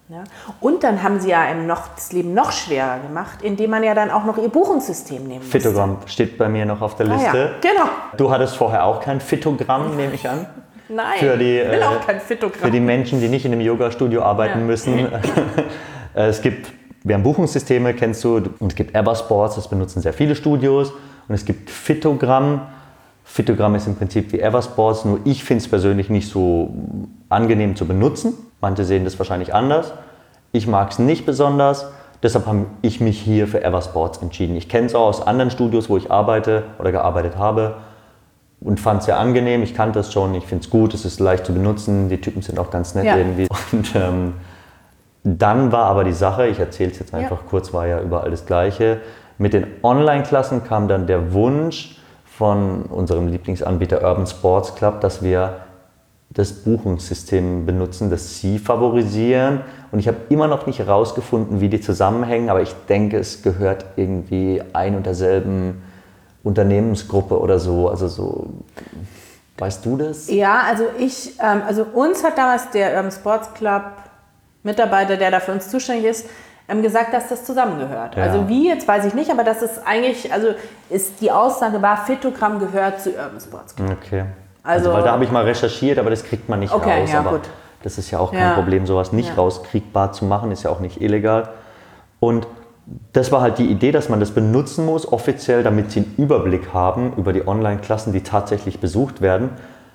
Ja? Und dann haben sie ja einem noch, das Leben noch schwerer gemacht, indem man ja dann auch noch ihr Buchungssystem nehmen musste. Fitogramm steht bei mir noch auf der Liste. Ah, ja. Genau. Du hattest vorher auch kein Fitogramm, nehme ich an? Nein, für die, ich will äh, auch kein Fitogramm. Für die Menschen, die nicht in einem Yoga-Studio arbeiten ja. müssen. Es gibt, wir haben Buchungssysteme, kennst du, und es gibt Eversports, das benutzen sehr viele Studios. Und es gibt Fitogramm. Fitogramm ist im Prinzip wie Eversports, nur ich finde es persönlich nicht so angenehm zu benutzen. Manche sehen das wahrscheinlich anders. Ich mag es nicht besonders, deshalb habe ich mich hier für Eversports entschieden. Ich kenne es auch aus anderen Studios, wo ich arbeite oder gearbeitet habe und fand es sehr angenehm. Ich kannte es schon, ich finde es gut, es ist leicht zu benutzen, die Typen sind auch ganz nett ja. irgendwie. Und ähm, dann war aber die Sache, ich erzähle es jetzt einfach ja. kurz, war ja überall das Gleiche. Mit den Online-Klassen kam dann der Wunsch von unserem Lieblingsanbieter Urban Sports Club, dass wir das Buchungssystem benutzen, das sie favorisieren. Und ich habe immer noch nicht herausgefunden, wie die zusammenhängen, aber ich denke, es gehört irgendwie ein und derselben Unternehmensgruppe oder so. Also so, weißt du das? Ja, also ich, ähm, also uns hat damals der Urban Sports Club Mitarbeiter, der da für uns zuständig ist, ähm, gesagt, dass das zusammengehört. Ja. Also wie, jetzt weiß ich nicht, aber das ist eigentlich, also ist die Aussage war, Fitogramm gehört zu Urban Sports Club. Okay. Also, also weil da habe ich mal recherchiert, aber das kriegt man nicht okay, raus. Ja, aber gut. das ist ja auch kein ja. Problem, sowas nicht ja. rauskriegbar zu machen, ist ja auch nicht illegal. Und das war halt die Idee, dass man das benutzen muss, offiziell, damit sie einen Überblick haben über die Online-Klassen, die tatsächlich besucht werden.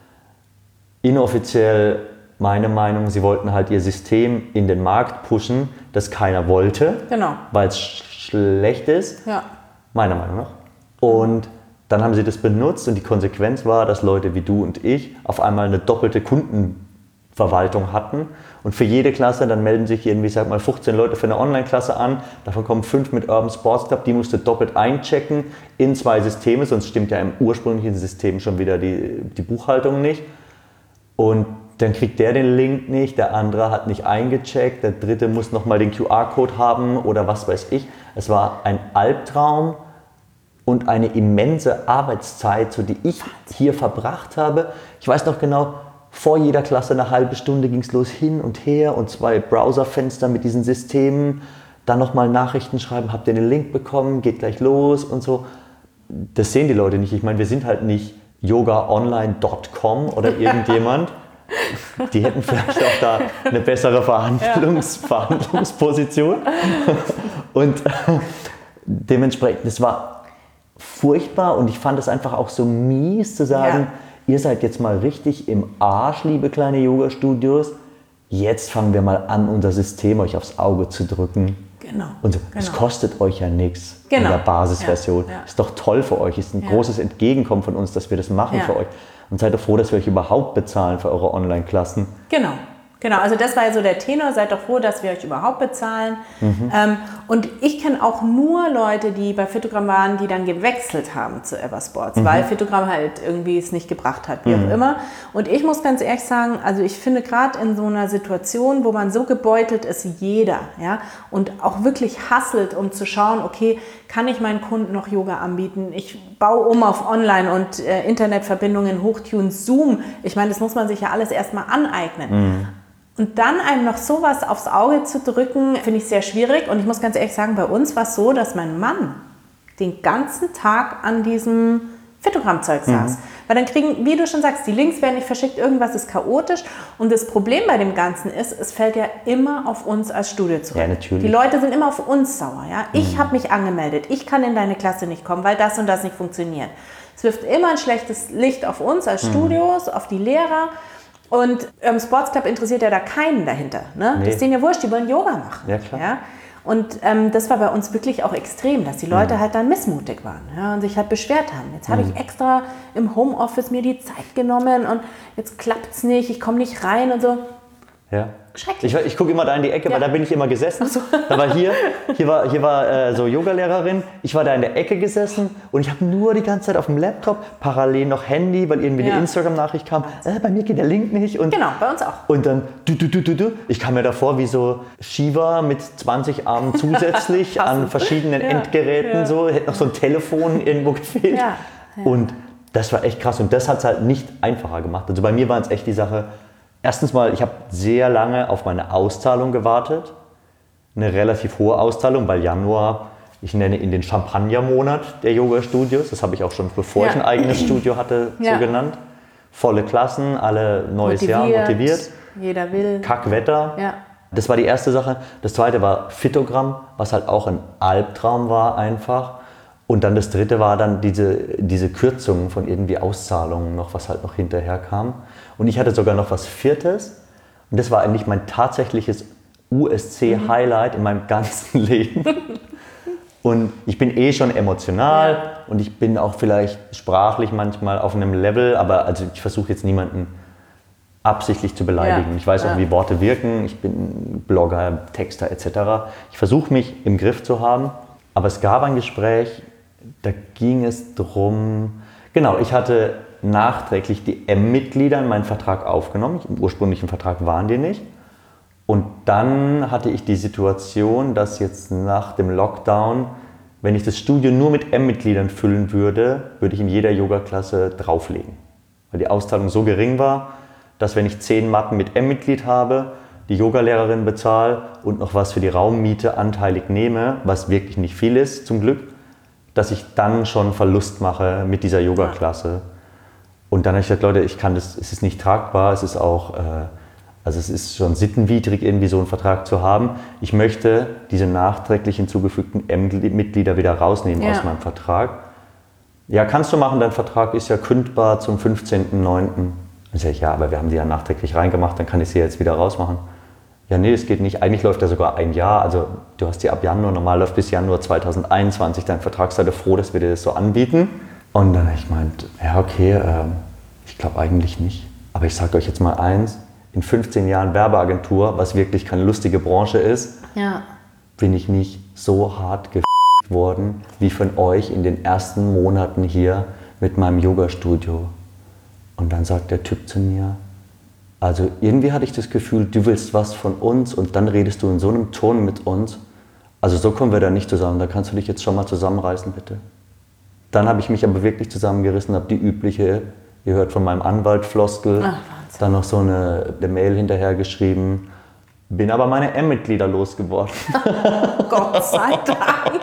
Inoffiziell, meine Meinung, sie wollten halt ihr System in den Markt pushen, das keiner wollte, genau. weil es sch- schlecht ist, ja. meiner Meinung nach. Und dann haben sie das benutzt und die Konsequenz war, dass Leute wie du und ich auf einmal eine doppelte Kundenverwaltung hatten. Und für jede Klasse, dann melden sich irgendwie, sag mal, fünfzehn Leute für eine Online-Klasse an. Davon kommen fünf mit Urban Sports Club. Die musst du doppelt einchecken in zwei Systeme, sonst stimmt ja im ursprünglichen System schon wieder die, die Buchhaltung nicht. Und dann kriegt der den Link nicht, der andere hat nicht eingecheckt, der dritte muss nochmal den Q R-Code haben oder was weiß ich. Es war ein Albtraum. Und eine immense Arbeitszeit, so die ich hier verbracht habe. Ich weiß noch genau, vor jeder Klasse eine halbe Stunde ging es los hin und her und zwei Browserfenster mit diesen Systemen. Dann nochmal Nachrichten schreiben, habt ihr den Link bekommen, geht gleich los und so. Das sehen die Leute nicht. Ich meine, wir sind halt nicht yoga online Punkt com oder irgendjemand. Die hätten vielleicht auch da eine bessere Verhandlungs- ja. Verhandlungsposition. Und dementsprechend, das war furchtbar und ich fand es einfach auch so mies zu sagen, ja. ihr seid jetzt mal richtig im Arsch, liebe kleine Yoga-Studios. Jetzt fangen wir mal an, unser System euch aufs Auge zu drücken. Genau. Und so, genau. es kostet euch ja nichts genau. in der Basisversion. Ja. Ja. Ist doch toll für euch, ist ein ja. großes Entgegenkommen von uns, dass wir das machen ja. für euch. Und seid doch froh, dass wir euch überhaupt bezahlen für eure Online-Klassen. Genau. Genau, also das war ja so der Tenor, seid doch froh, dass wir euch überhaupt bezahlen. Mhm. Ähm, und ich kenne auch nur Leute, die bei Fitogramm waren, die dann gewechselt haben zu Eversports, mhm. weil Fitogramm halt irgendwie es nicht gebracht hat, wie mhm. auch immer. Und ich muss ganz ehrlich sagen, also ich finde gerade in so einer Situation, wo man so gebeutelt ist wie jeder, ja, und auch wirklich hasselt, um zu schauen, okay, kann ich meinen Kunden noch Yoga anbieten? Ich baue um auf Online- und äh, Internetverbindungen, Hochtune, Zoom. Ich meine, das muss man sich ja alles erstmal aneignen. Mhm. Und dann einem noch sowas aufs Auge zu drücken, finde ich sehr schwierig. Und ich muss ganz ehrlich sagen, bei uns war es so, dass mein Mann den ganzen Tag an diesem Fitogramm-Zeug saß. Mhm. Weil dann kriegen, wie du schon sagst, die Links werden nicht verschickt, irgendwas ist chaotisch. Und das Problem bei dem Ganzen ist, es fällt ja immer auf uns als Studio zurück. Ja, natürlich. Die Leute sind immer auf uns sauer. Ja? Ich mhm. habe mich angemeldet, ich kann in deine Klasse nicht kommen, weil das und das nicht funktioniert. Es wirft immer ein schlechtes Licht auf uns als Studios, mhm. auf die Lehrer. Und ähm, Sports Club interessiert ja da keinen dahinter. Ne? Nee. Das ist denen ja wurscht, die wollen Yoga machen. Ja, klar. Ja? Und ähm, das war bei uns wirklich auch extrem, dass die Leute mhm. halt dann missmutig waren, ja? Und sich halt beschwert haben. Jetzt habe mhm. ich extra im Homeoffice mir die Zeit genommen und jetzt klappt es nicht, ich komme nicht rein und so. Ja. Schrecklich. Ich, ich gucke immer da in die Ecke, ja. weil da bin ich immer gesessen. So. Da war hier, hier war, hier war äh, so Yogalehrerin. Ich war da in der Ecke gesessen und ich habe nur die ganze Zeit auf dem Laptop, parallel noch Handy, weil irgendwie ja. eine Instagram-Nachricht kam. Äh, bei mir geht der Link nicht. Und, genau, bei uns auch. Und dann, du, du, du, du, du. Ich kam mir davor wie so Shiva mit zwanzig Armen zusätzlich an verschiedenen ja. Endgeräten. Ja. So. Hätte noch so ein Telefon irgendwo gefehlt. Ja. Ja. Und das war echt krass. Und das hat es halt nicht einfacher gemacht. Also bei mir war es echt die Sache, Erstens mal, ich habe sehr lange auf meine Auszahlung gewartet. Eine relativ hohe Auszahlung, weil Januar, ich nenne ihn den Champagnermonat der Yoga-Studios. Das habe ich auch schon, bevor ja. ich ein eigenes Studio hatte, ja. so genannt. Volle Klassen, alle neues motiviert, Jahr motiviert. Jeder will. Kackwetter. Ja. Das war die erste Sache. Das zweite war Phytogramm, was halt auch ein Albtraum war einfach. Und dann das dritte war dann diese, diese Kürzungen von irgendwie Auszahlungen noch, was halt noch hinterher kam. Und ich hatte sogar noch was Viertes. Und das war eigentlich mein tatsächliches U S C-Highlight mhm. in meinem ganzen Leben. Und ich bin eh schon emotional ja. und ich bin auch vielleicht sprachlich manchmal auf einem Level, aber also ich versuche jetzt niemanden absichtlich zu beleidigen. Ja. Ich weiß auch, ja. wie Worte wirken. Ich bin Blogger, Texter et cetera. Ich versuche mich im Griff zu haben. Aber es gab ein Gespräch, da ging es darum, genau, ich hatte nachträglich die M-Mitglieder in meinen Vertrag aufgenommen. Im ursprünglichen Vertrag waren die nicht. Und dann hatte ich die Situation, dass jetzt nach dem Lockdown, wenn ich das Studio nur mit M-Mitgliedern füllen würde, würde ich in jeder Yoga-Klasse drauflegen. Weil die Auszahlung so gering war, dass wenn ich zehn Matten mit M-Mitglied habe, die Yogalehrerin bezahle und noch was für die Raummiete anteilig nehme, was wirklich nicht viel ist, zum Glück, dass ich dann schon Verlust mache mit dieser Yoga-Klasse. Und dann habe ich gesagt, Leute, ich kann das, es ist nicht tragbar, es ist auch, äh, also es ist schon sittenwidrig, irgendwie so einen Vertrag zu haben. Ich möchte diese nachträglich hinzugefügten M-Mitglieder wieder rausnehmen ja. aus meinem Vertrag. Ja, kannst du machen, dein Vertrag ist ja kündbar zum fünfzehnten neunten Dann sage ich, ja, aber wir haben die ja nachträglich reingemacht, dann kann ich sie jetzt wieder rausmachen. Ja, nee, es geht nicht. Eigentlich läuft ja sogar ein Jahr. Also du hast die ab Januar, normal läuft bis Januar zweitausendeinundzwanzig dein Vertrag. Seid ihr froh, dass wir dir das so anbieten? Und dann habe ich gemeint, ja okay, äh, ich glaube eigentlich nicht. Aber ich sage euch jetzt mal eins, in fünfzehn Jahren Werbeagentur, was wirklich keine lustige Branche ist, ja. bin ich nicht so hart gefickt worden, wie von euch in den ersten Monaten hier mit meinem Yoga-Studio. Und dann sagt der Typ zu mir, also irgendwie hatte ich das Gefühl, du willst was von uns und dann redest du in so einem Ton mit uns. Also so kommen wir da nicht zusammen, da kannst du dich jetzt schon mal zusammenreißen, bitte. Dann habe ich mich aber wirklich zusammengerissen, habe die übliche, ihr hört von meinem Anwalt Floskel, Ach, dann noch so eine, eine Mail hinterher geschrieben, bin aber meine M-Mitglieder losgeworden. Gott sei Dank.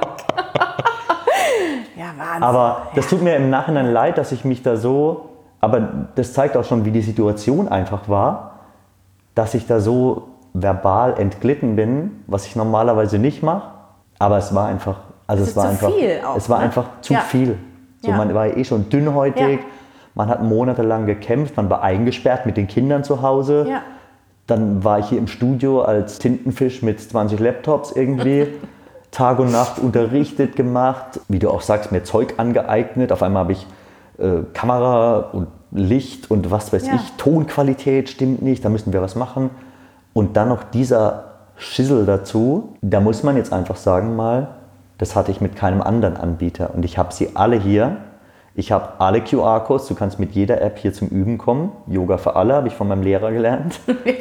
Ja, Wahnsinn. Aber das tut mir im Nachhinein leid, dass ich mich da so... Aber das zeigt auch schon, wie die Situation einfach war, dass ich da so verbal entglitten bin, was ich normalerweise nicht mache. Aber es war einfach, also es, es war zu einfach, viel auch, es war ne? einfach zu ja. viel. So, ja. Man war eh schon dünnhäutig, ja. man hat monatelang gekämpft, man war eingesperrt mit den Kindern zu Hause. Ja. Dann war ich hier im Studio als Tintenfisch mit zwanzig Laptops irgendwie. Tag und Nacht unterrichtet, gemacht. Wie du auch sagst, mir Zeug angeeignet. Auf einmal habe ich äh, Kamera und Licht und was weiß ja. ich. Tonqualität stimmt nicht, da müssen wir was machen. Und dann noch dieser Schissel dazu. Da muss man jetzt einfach sagen mal, das hatte ich mit keinem anderen Anbieter. Und ich habe sie alle hier. Ich habe alle Q R-Codes, du kannst mit jeder App hier zum Üben kommen. Yoga für alle, habe ich von meinem Lehrer gelernt. Ja.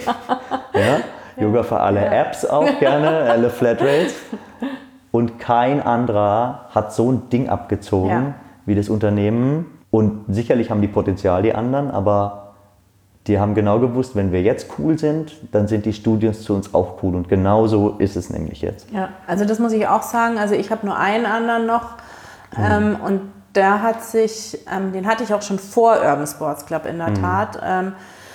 Ja. Yoga für alle ja. Apps auch gerne, alle Flatrates. Und kein anderer hat so ein Ding abgezogen ja. wie das Unternehmen. Und sicherlich haben die Potenzial, die anderen, aber die haben genau gewusst, wenn wir jetzt cool sind, dann sind die Studios zu uns auch cool. Und genau so ist es nämlich jetzt. Ja, also das muss ich auch sagen. Also ich habe nur einen anderen noch mhm. ähm, und der hat sich, ähm, den hatte ich auch schon vor Urban Sports Club in der mhm. Tat. Ähm,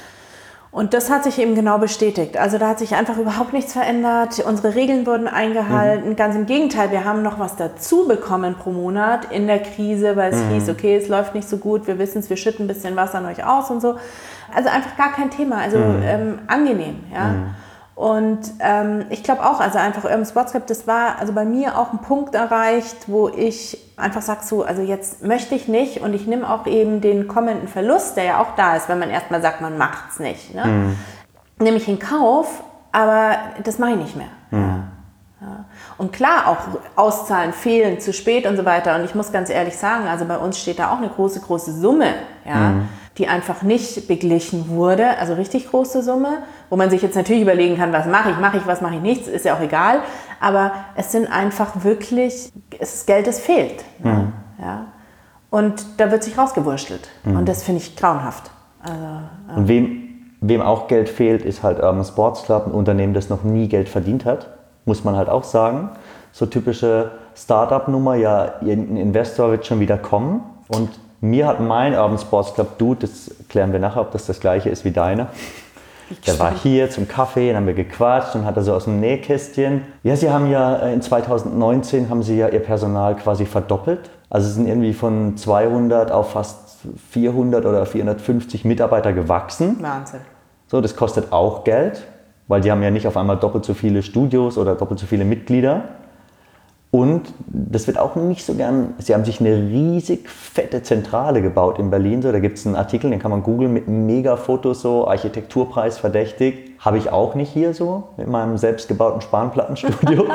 und das hat sich eben genau bestätigt. Also da hat sich einfach überhaupt nichts verändert. Unsere Regeln wurden eingehalten. Mhm. Ganz im Gegenteil, wir haben noch was dazu bekommen pro Monat in der Krise, weil es mhm. hieß, okay, es läuft nicht so gut, wir wissen es, wir schütten ein bisschen Wasser an euch aus und so. Also einfach gar kein Thema, also mhm. ähm, angenehm. Ja. Mhm. Und ähm, ich glaube auch, also einfach Urban Sports Club, das war also bei mir auch ein Punkt erreicht, wo ich einfach sage so, also jetzt möchte ich nicht und ich nehme auch eben den kommenden Verlust, der ja auch da ist, wenn man erstmal sagt, man macht es nicht. Ne? Mhm. Nehme ich in Kauf, aber das mache ich nicht mehr. Mhm. Ja. Und klar, auch auszahlen, fehlen, zu spät und so weiter. Und ich muss ganz ehrlich sagen, also bei uns steht da auch eine große, große Summe, ja, mhm. die einfach nicht beglichen wurde, also richtig große Summe, wo man sich jetzt natürlich überlegen kann, was mache ich, mache ich, was mache ich nicht, ist ja auch egal, aber es sind einfach wirklich, es ist Geld, das fehlt. Mhm. Ne? Ja? Und da wird sich rausgewurschtelt mhm. und das finde ich grauenhaft. Also, äh und wem, wem auch Geld fehlt, ist halt Urban Sports Club, ein Unternehmen, das noch nie Geld verdient hat, muss man halt auch sagen. So typische Startup-Nummer, ja, irgendein Investor wird schon wieder kommen. Und mir hat mein Urban Sports Club Dude, das klären wir nachher, ob das das gleiche ist wie deiner. Der war hier zum Kaffee, dann haben wir gequatscht und hat er so aus dem Nähkästchen. Ja, sie haben ja in zweitausendneunzehn haben sie ja ihr Personal quasi verdoppelt. Also sie sind irgendwie von zweihundert auf fast vierhundert oder vierhundertfünfzig Mitarbeiter gewachsen. Wahnsinn. So, das kostet auch Geld, weil die haben ja nicht auf einmal doppelt so viele Studios oder doppelt so viele Mitglieder. Und das wird auch nicht so gern, sie haben sich eine riesig fette Zentrale gebaut in Berlin. So, da gibt es einen Artikel, den kann man googeln mit mega Fotos, so Architekturpreis verdächtig. Habe ich auch nicht hier so, mit meinem selbstgebauten Spanplattenstudio.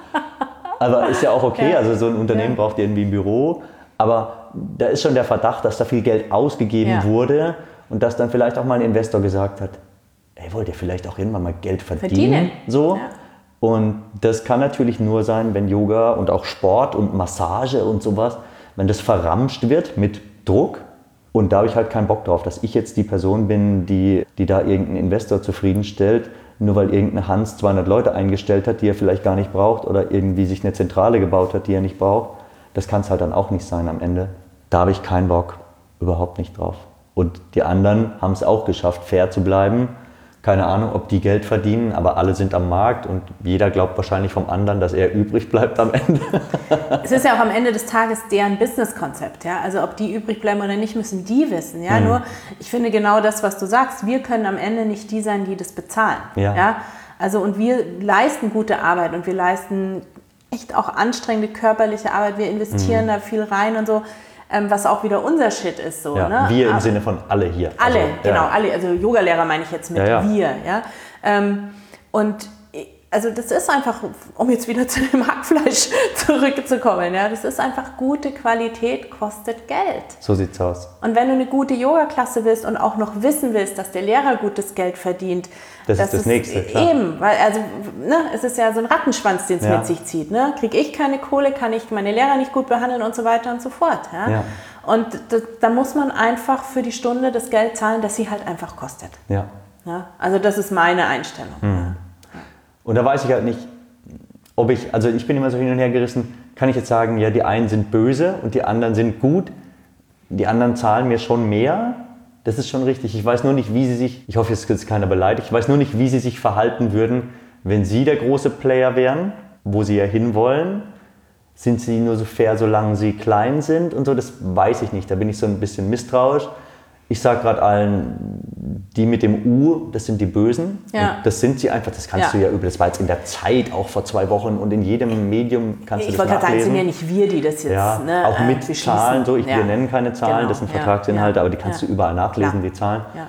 Aber ist ja auch okay, ja. Also so ein Unternehmen ja. braucht irgendwie ein Büro. Aber da ist schon der Verdacht, dass da viel Geld ausgegeben ja. wurde und dass dann vielleicht auch mal ein Investor gesagt hat, ey, wollt ihr vielleicht auch irgendwann mal Geld verdienen? verdienen. So. Ja. Und das kann natürlich nur sein, wenn Yoga und auch Sport und Massage und sowas, wenn das verramscht wird mit Druck. Und da habe ich halt keinen Bock drauf, dass ich jetzt die Person bin, die, die da irgendeinen Investor zufriedenstellt, nur weil irgendein Hans zweihundert Leute eingestellt hat, die er vielleicht gar nicht braucht oder irgendwie sich eine Zentrale gebaut hat, die er nicht braucht. Das kann es halt dann auch nicht sein am Ende. Da habe ich keinen Bock, überhaupt nicht drauf. Und die anderen haben es auch geschafft, fair zu bleiben. Keine Ahnung, ob die Geld verdienen, aber alle sind am Markt und jeder glaubt wahrscheinlich vom anderen, dass er übrig bleibt am Ende. Es ist ja auch am Ende des Tages deren Businesskonzept, ja. Also ob die übrig bleiben oder nicht, müssen die wissen, ja. Mhm. Nur ich finde genau das, was du sagst, wir können am Ende nicht die sein, die das bezahlen, ja. ja? Also und wir leisten gute Arbeit und wir leisten echt auch anstrengende körperliche Arbeit. Wir investieren mhm. da viel rein und so. Was auch wieder unser Shit ist. So, ja, ne? Wir im Aber Sinne von alle hier. Alle, also, genau, ja. alle. Also Yogalehrer meine ich jetzt mit ja, ja. wir. Ja? Ähm, und also das ist einfach, um jetzt wieder zu dem Hackfleisch zurückzukommen, ja, das ist einfach gute Qualität, kostet Geld. So sieht's aus. Und wenn du eine gute Yoga-Klasse willst und auch noch wissen willst, dass der Lehrer gutes Geld verdient, das, das ist das Nächste, klar. Eben, weil also, ne, es ist ja so ein Rattenschwanz, den es ja. mit sich zieht. Ne? Kriege ich keine Kohle, kann ich meine Lehrer nicht gut behandeln und so weiter und so fort. Ja? Ja. Und das, da muss man einfach für die Stunde das Geld zahlen, das sie halt einfach kostet. Ja. Ja? Also das ist meine Einstellung. Mhm. Und da weiß ich halt nicht, ob ich, also ich bin immer so hin und her gerissen, kann ich jetzt sagen, ja, die einen sind böse und die anderen sind gut, die anderen zahlen mir schon mehr. Das ist schon richtig. Ich weiß nur nicht, wie sie sich, ich hoffe, jetzt ist keiner beleidigt, ich weiß nur nicht, wie sie sich verhalten würden, wenn sie der große Player wären, wo sie ja hinwollen. Sind sie nur so fair, solange sie klein sind und so? Das weiß ich nicht. Da bin ich so ein bisschen misstrauisch. Ich sage gerade allen, die mit dem U, das sind die Bösen. Ja. Und das sind sie einfach, das kannst ja. du ja übel. Das war jetzt in der Zeit auch vor zwei Wochen und in jedem Medium kannst ich du das nachlesen. Ich wollte gerade sagen, es sind ja nicht wir, die das jetzt ja, ne, auch mit äh, Zahlen, so, ich, ja. wir nennen keine Zahlen, genau. das sind Vertragsinhalte, ja. aber die kannst ja. du überall nachlesen, ja. die Zahlen. Ja.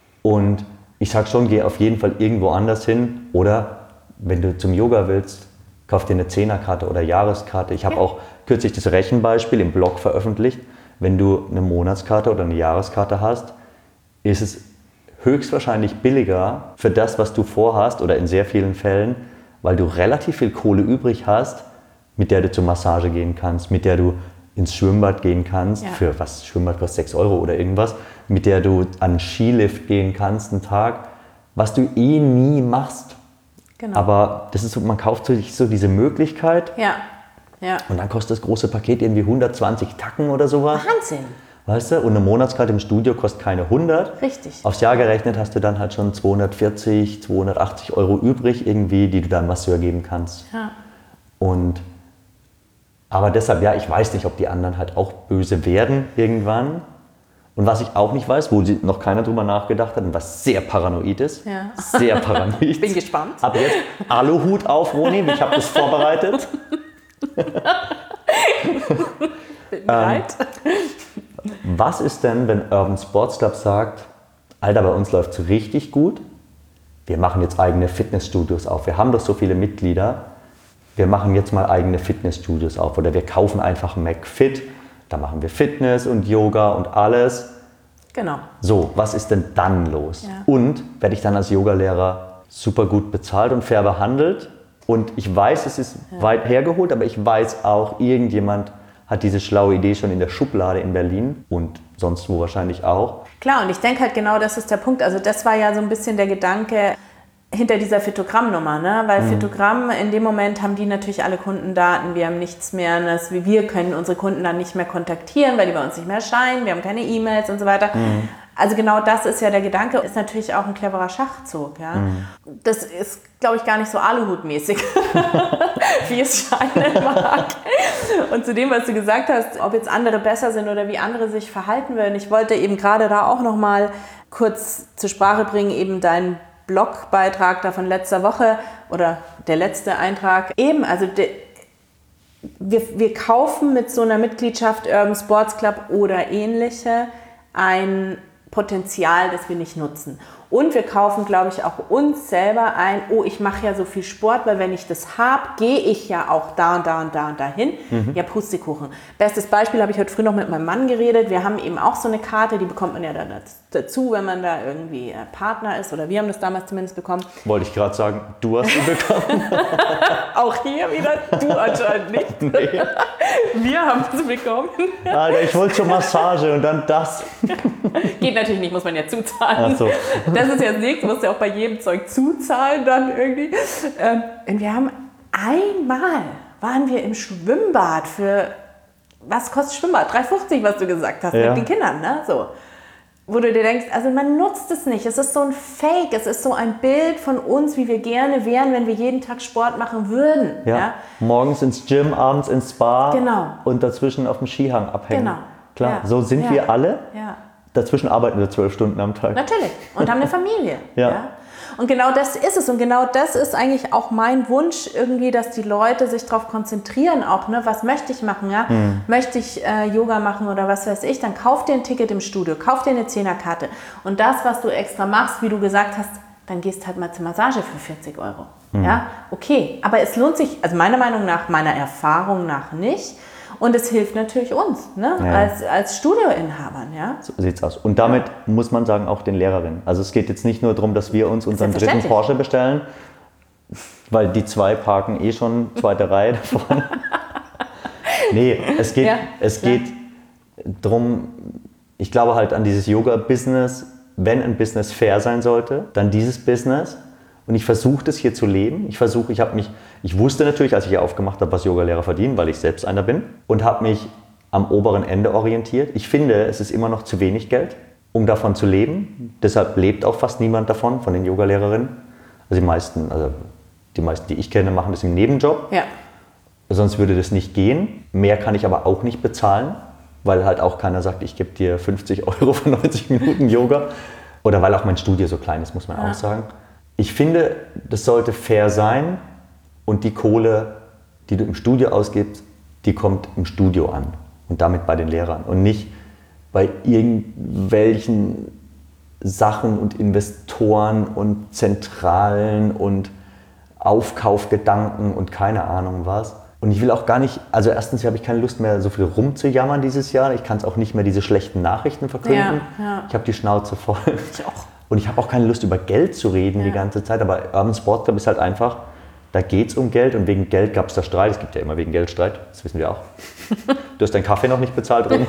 Und ich sage schon, geh auf jeden Fall irgendwo anders hin oder wenn du zum Yoga willst, kauf dir eine Zehnerkarte oder Jahreskarte. Ich habe ja. auch kürzlich das Rechenbeispiel im Blog veröffentlicht. Wenn du eine Monatskarte oder eine Jahreskarte hast, ist es höchstwahrscheinlich billiger für das, was du vorhast oder in sehr vielen Fällen, weil du relativ viel Kohle übrig hast, mit der du zur Massage gehen kannst, mit der du ins Schwimmbad gehen kannst, ja. für was, Schwimmbad kostet sechs Euro oder irgendwas, mit der du an Skilift gehen kannst einen Tag, was du eh nie machst. Genau. Aber das ist so, man kauft sich so diese Möglichkeit ja. Ja. und dann kostet das große Paket irgendwie hundertzwanzig Tacken oder sowas. Wahnsinn! Weißt du, und eine Monatskarte im Studio kostet keine hundert. Richtig. Aufs Jahr gerechnet hast du dann halt schon zweihundertvierzig, zweihundertachtzig Euro übrig irgendwie, die du deinem Masseur geben kannst. Ja. Und, aber deshalb, ja, ich weiß nicht, ob die anderen halt auch böse werden irgendwann. Und was ich auch nicht weiß, wo noch keiner drüber nachgedacht hat und was sehr paranoid ist. Ja. Sehr paranoid. Ich bin gespannt. Ab jetzt Aluhut auf, Roni, ich habe das vorbereitet. Bin bereit. Ähm, was ist denn, wenn Urban Sports Club sagt, Alter, bei uns läuft es richtig gut, wir machen jetzt eigene Fitnessstudios auf, wir haben doch so viele Mitglieder, wir machen jetzt mal eigene Fitnessstudios auf oder wir kaufen einfach McFit, da machen wir Fitness und Yoga und alles. Genau. So, was ist denn dann los? Ja. Und werde ich dann als Yogalehrer super gut bezahlt und fair behandelt? Und ich weiß, es ist ja. weit hergeholt, aber ich weiß auch, irgendjemand hat diese schlaue Idee schon in der Schublade in Berlin und sonst wo wahrscheinlich auch. Klar, und ich denke halt genau, das ist der Punkt. Also das war ja so ein bisschen der Gedanke hinter dieser Phytogramm-Nummer, ne? Weil mhm. Phytogramm, in dem Moment haben die natürlich alle Kundendaten, wir haben nichts mehr, das, wir können unsere Kunden dann nicht mehr kontaktieren, weil die bei uns nicht mehr erscheinen, wir haben keine E-Mails und so weiter. Mhm. Also genau das ist ja der Gedanke, ist natürlich auch ein cleverer Schachzug. Ja? Mhm. Das ist, glaube ich, gar nicht so Aluhutmäßig, wie es scheinen mag. Und zu dem, was du gesagt hast, ob jetzt andere besser sind oder wie andere sich verhalten würden, ich wollte eben gerade da auch noch mal kurz zur Sprache bringen, eben deinen Blogbeitrag da von letzter Woche oder der letzte Eintrag. Eben, also de, wir, wir kaufen mit so einer Mitgliedschaft Urban Sports Club oder ähnliche ein Potenzial, das wir nicht nutzen. Und wir kaufen, glaube ich, auch uns selber ein, oh, ich mache ja so viel Sport, weil wenn ich das habe, gehe ich ja auch da und da und da und dahin. Mhm. Ja, Pustekuchen. Bestes Beispiel habe ich heute früh noch mit meinem Mann geredet. Wir haben eben auch so eine Karte, die bekommt man ja dann dazu, wenn man da irgendwie Partner ist. Oder wir haben das damals zumindest bekommen. Wollte ich gerade sagen, du hast sie bekommen. Auch hier wieder, du anscheinend nicht. Nee. Wir haben sie bekommen. Alter, ich wollte schon Massage und dann das. Geht natürlich nicht, muss man ja zuzahlen. Ach so. Das ist ja das Nächste, musst du ja auch bei jedem Zeug zuzahlen dann irgendwie. Ähm, und wir haben einmal, waren wir im Schwimmbad für, was kostet Schwimmbad? drei fünfzig, was du gesagt hast, ja. Mit den Kindern, ne? So. Wo du dir denkst, also man nutzt es nicht, es ist so ein Fake, es ist so ein Bild von uns, wie wir gerne wären, wenn wir jeden Tag Sport machen würden. Ja. Ja? Morgens ins Gym, abends ins Spa genau. Und dazwischen auf dem Skihang abhängen. Genau. Klar, ja. so sind ja. wir alle. Ja. Dazwischen arbeiten wir zwölf Stunden am Tag. Natürlich. Und haben eine Familie. ja. ja. Und genau das ist es. Und genau das ist eigentlich auch mein Wunsch irgendwie, dass die Leute sich darauf konzentrieren auch, ne? Was möchte ich machen? Ja? Hm. Möchte ich äh, Yoga machen oder was weiß ich? Dann kauf dir ein Ticket im Studio, kauf dir eine Zehnerkarte. Und das, was du extra machst, wie du gesagt hast, dann gehst halt mal zur Massage für vierzig Euro. Hm. Ja? Okay, aber es lohnt sich, also meiner Meinung nach, meiner Erfahrung nach nicht. Und es hilft natürlich uns, ne? ja. als, als Studioinhabern. Ja? So sieht's aus. Und damit ja. muss man sagen, auch den Lehrerinnen. Also es geht jetzt nicht nur darum, dass wir uns unseren dritten Porsche bestellen, weil die zwei parken eh schon zweite Reihe davon. Nee, es geht, ja, es geht darum, ich glaube halt an dieses Yoga-Business, wenn ein Business fair sein sollte, dann dieses Business. Und ich versuche das hier zu leben. Ich versuche, ich habe mich, ich wusste natürlich, als ich hier aufgemacht habe, was Yogalehrer verdienen, weil ich selbst einer bin und habe mich am oberen Ende orientiert. Ich finde, es ist immer noch zu wenig Geld, um davon zu leben. Deshalb lebt auch fast niemand davon, von den Yogalehrerinnen. Also die meisten, also die meisten, die ich kenne, machen das im Nebenjob. Ja. Sonst würde das nicht gehen. Mehr kann ich aber auch nicht bezahlen, weil halt auch keiner sagt, ich gebe dir fünfzig Euro für neunzig Minuten Yoga. Oder weil auch mein Studio so klein ist, muss man ja. auch sagen. Ich finde, das sollte fair sein und die Kohle, die du im Studio ausgibst, die kommt im Studio an und damit bei den Lehrern und nicht bei irgendwelchen Sachen und Investoren und Zentralen und Aufkaufgedanken und keine Ahnung was. Und ich will auch gar nicht, also erstens habe ich keine Lust mehr, so viel rumzujammern dieses Jahr. Ich kann es auch nicht mehr diese schlechten Nachrichten verkünden. Ja, ja. Ich habe die Schnauze voll. Ich auch. Und ich habe auch keine Lust, über Geld zu reden ja. die ganze Zeit. Aber Urban Sports Club ist halt einfach, da geht es um Geld und wegen Geld gab es da Streit. Es gibt ja immer wegen Geld Streit, das wissen wir auch. Du hast deinen Kaffee noch nicht bezahlt drin.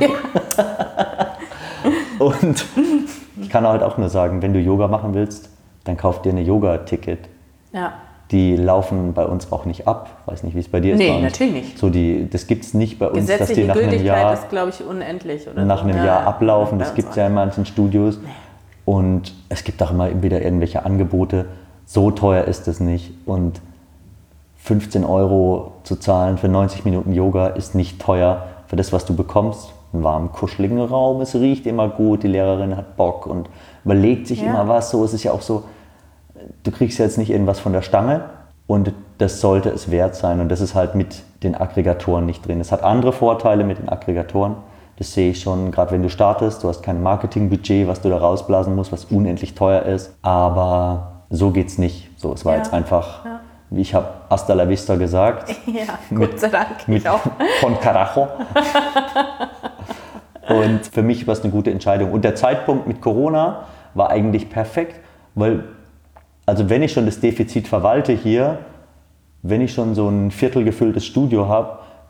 Und ich kann halt auch nur sagen, wenn du Yoga machen willst, dann kauf dir eine Yoga-Ticket. Ja. Die laufen bei uns auch nicht ab. Weiß nicht, wie es bei dir ist. Nee, natürlich nicht. So die, das gibt es nicht bei uns, dass die nach Gültigkeit einem Jahr, ist, glaube ich, unendlich. Oder nach so. einem ja, Jahr ablaufen. Das gibt es ja in auch. manchen Studios. Nee. Und es gibt auch immer wieder irgendwelche Angebote. So teuer ist es nicht. Und fünfzehn Euro zu zahlen für neunzig Minuten Yoga ist nicht teuer für das, was du bekommst. Einen warmen, kuscheligen Raum, es riecht immer gut, die Lehrerin hat Bock und überlegt sich ja. immer was. So, es ist ja auch so, du kriegst jetzt nicht irgendwas von der Stange und das sollte es wert sein. Und das ist halt mit den Aggregatoren nicht drin. Es hat andere Vorteile mit den Aggregatoren. Das sehe ich schon, gerade wenn du startest, du hast kein Marketingbudget, was du da rausblasen musst, was unendlich teuer ist. Aber so geht's nicht. So, es war ja. jetzt einfach, ja. wie ich habe Hasta la Vista gesagt. Ja, Gott sei Dank. Mit, ich auch. Von Carajo. Und für mich war es eine gute Entscheidung. Und der Zeitpunkt mit Corona war eigentlich perfekt, weil, also wenn ich schon das Defizit verwalte hier, wenn ich schon so ein viertel gefülltes Studio habe,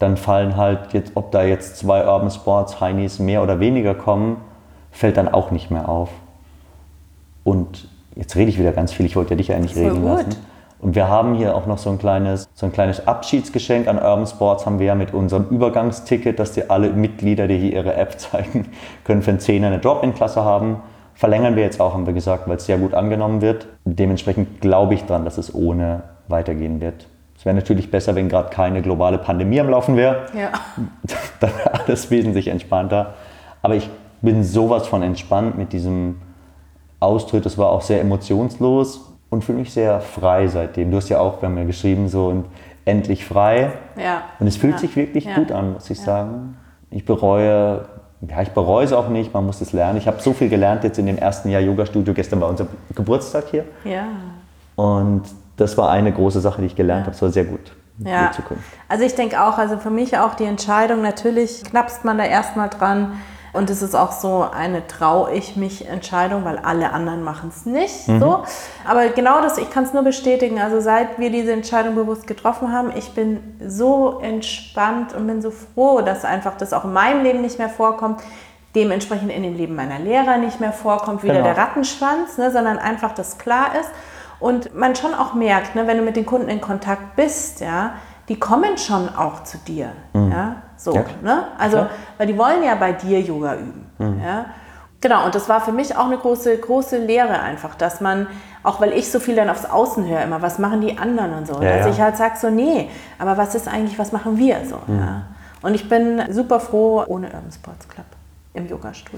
dann fallen halt jetzt, ob da jetzt zwei Urban Sports Heinis mehr oder weniger kommen, fällt dann auch nicht mehr auf. Und jetzt rede ich wieder ganz viel, ich wollte ja dich eigentlich reden gut. lassen. Und wir haben hier auch noch so ein kleines, so ein kleines Abschiedsgeschenk an Urban Sports, haben wir ja mit unserem Übergangsticket, dass die alle Mitglieder, die hier ihre App zeigen, können für einen Zehner eine Drop-In-Klasse haben. Verlängern wir jetzt auch, haben wir gesagt, weil es sehr gut angenommen wird. Dementsprechend glaube ich dran, dass es ohne weitergehen wird. Es wäre natürlich besser, wenn gerade keine globale Pandemie am Laufen wäre. Ja. Dann wäre alles wesentlich entspannter. Aber ich bin sowas von entspannt mit diesem Austritt. Das war auch sehr emotionslos und fühle mich sehr frei seitdem. Du hast ja auch, wir haben ja geschrieben, so und endlich frei. Ja. Und es fühlt ja. sich wirklich ja. gut an, muss ich ja. sagen. Ich bereue, ja, ich bereue es auch nicht, man muss es lernen. Ich habe so viel gelernt jetzt in dem ersten Jahr Yoga-Studio. Gestern war unser Geburtstag hier. Ja. Und das war eine große Sache, die ich gelernt Ja. habe. Es war sehr gut für Ja. die Zukunft. Also ich denke auch, also für mich auch die Entscheidung, natürlich knappst man da erstmal dran. Und es ist auch so eine Trau-ich-mich-Entscheidung, weil alle anderen machen es nicht. Mhm. So. Aber genau das, ich kann es nur bestätigen. Also seit wir diese Entscheidung bewusst getroffen haben, ich bin so entspannt und bin so froh, dass einfach das auch in meinem Leben nicht mehr vorkommt, dementsprechend in dem Leben meiner Lehrer nicht mehr vorkommt, wieder genau. der Rattenschwanz, ne, sondern einfach das klar ist. Und man schon auch merkt, ne, wenn du mit den Kunden in Kontakt bist, ja, die kommen schon auch zu dir. Mhm. Ja, so, ja, ne? Also, klar. weil die wollen ja bei dir Yoga üben. Mhm. Ja? Genau, und das war für mich auch eine große, große Lehre einfach, dass man, auch weil ich so viel dann aufs Außen höre immer, was machen die anderen und so, ja, dass ja. ich halt sage so, nee, aber was ist eigentlich, was machen wir so. Mhm. Ja? Und ich bin super froh ohne Urban Sports Club im Yoga-Studio.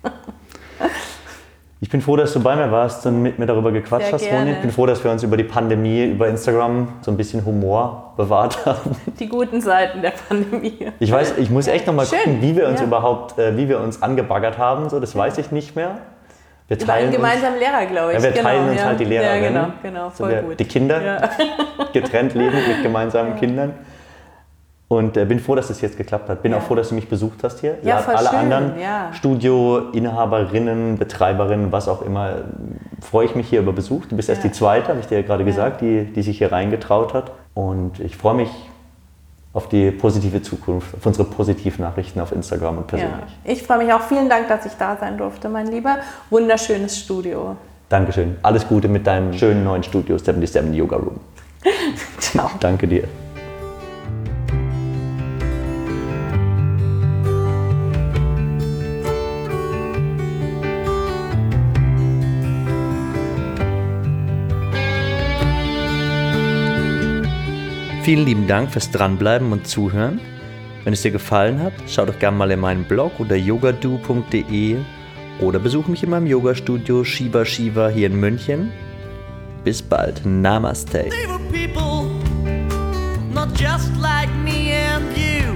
Ich bin froh, dass du bei mir warst und mit mir darüber gequatscht Sehr hast, gerne. Roni. Ich bin froh, dass wir uns über die Pandemie, über Instagram so ein bisschen Humor bewahrt haben. Die guten Seiten der Pandemie. Ich weiß, ich muss echt noch mal Schön. gucken, wie wir uns Ja. überhaupt, äh, wie wir uns angebaggert haben. So, das weiß ich nicht mehr. Wir Über einen uns, gemeinsamen Lehrer, glaube ich. ja, wir teilen genau, uns ja. halt die Lehrerin. Ja, genau, genau, voll so wir, gut. Die Kinder, Ja. getrennt lebend mit gemeinsamen Ja. Kindern. Und äh, bin froh, dass das jetzt geklappt hat. Bin Ja. auch froh, dass du mich besucht hast hier. Ja, Lad voll alle schön, anderen ja. Studioinhaberinnen, Betreiberinnen, was auch immer, freue ich mich hier über Besuch. Du bist erst Ja. die zweite, habe ich dir ja gerade Ja. gesagt, die, die sich hier reingetraut hat. Und ich freue mich auf die positive Zukunft, auf unsere Positivnachrichten auf Instagram und persönlich. Ja. Ich freue mich auch. Vielen Dank, dass ich da sein durfte, mein Lieber. Wunderschönes Studio. Dankeschön. Alles Gute mit deinem schönen neuen Studio, seventy-seven Yoga Room. Ciao. Danke dir. Vielen lieben Dank fürs Dranbleiben und Zuhören. Wenn es dir gefallen hat, schau doch gerne mal in meinen Blog unter yogadu punkt de oder besuch mich in meinem Yoga-Studio Shiva Shiva hier in München. Bis bald. Namaste. They were people, not just like me and you.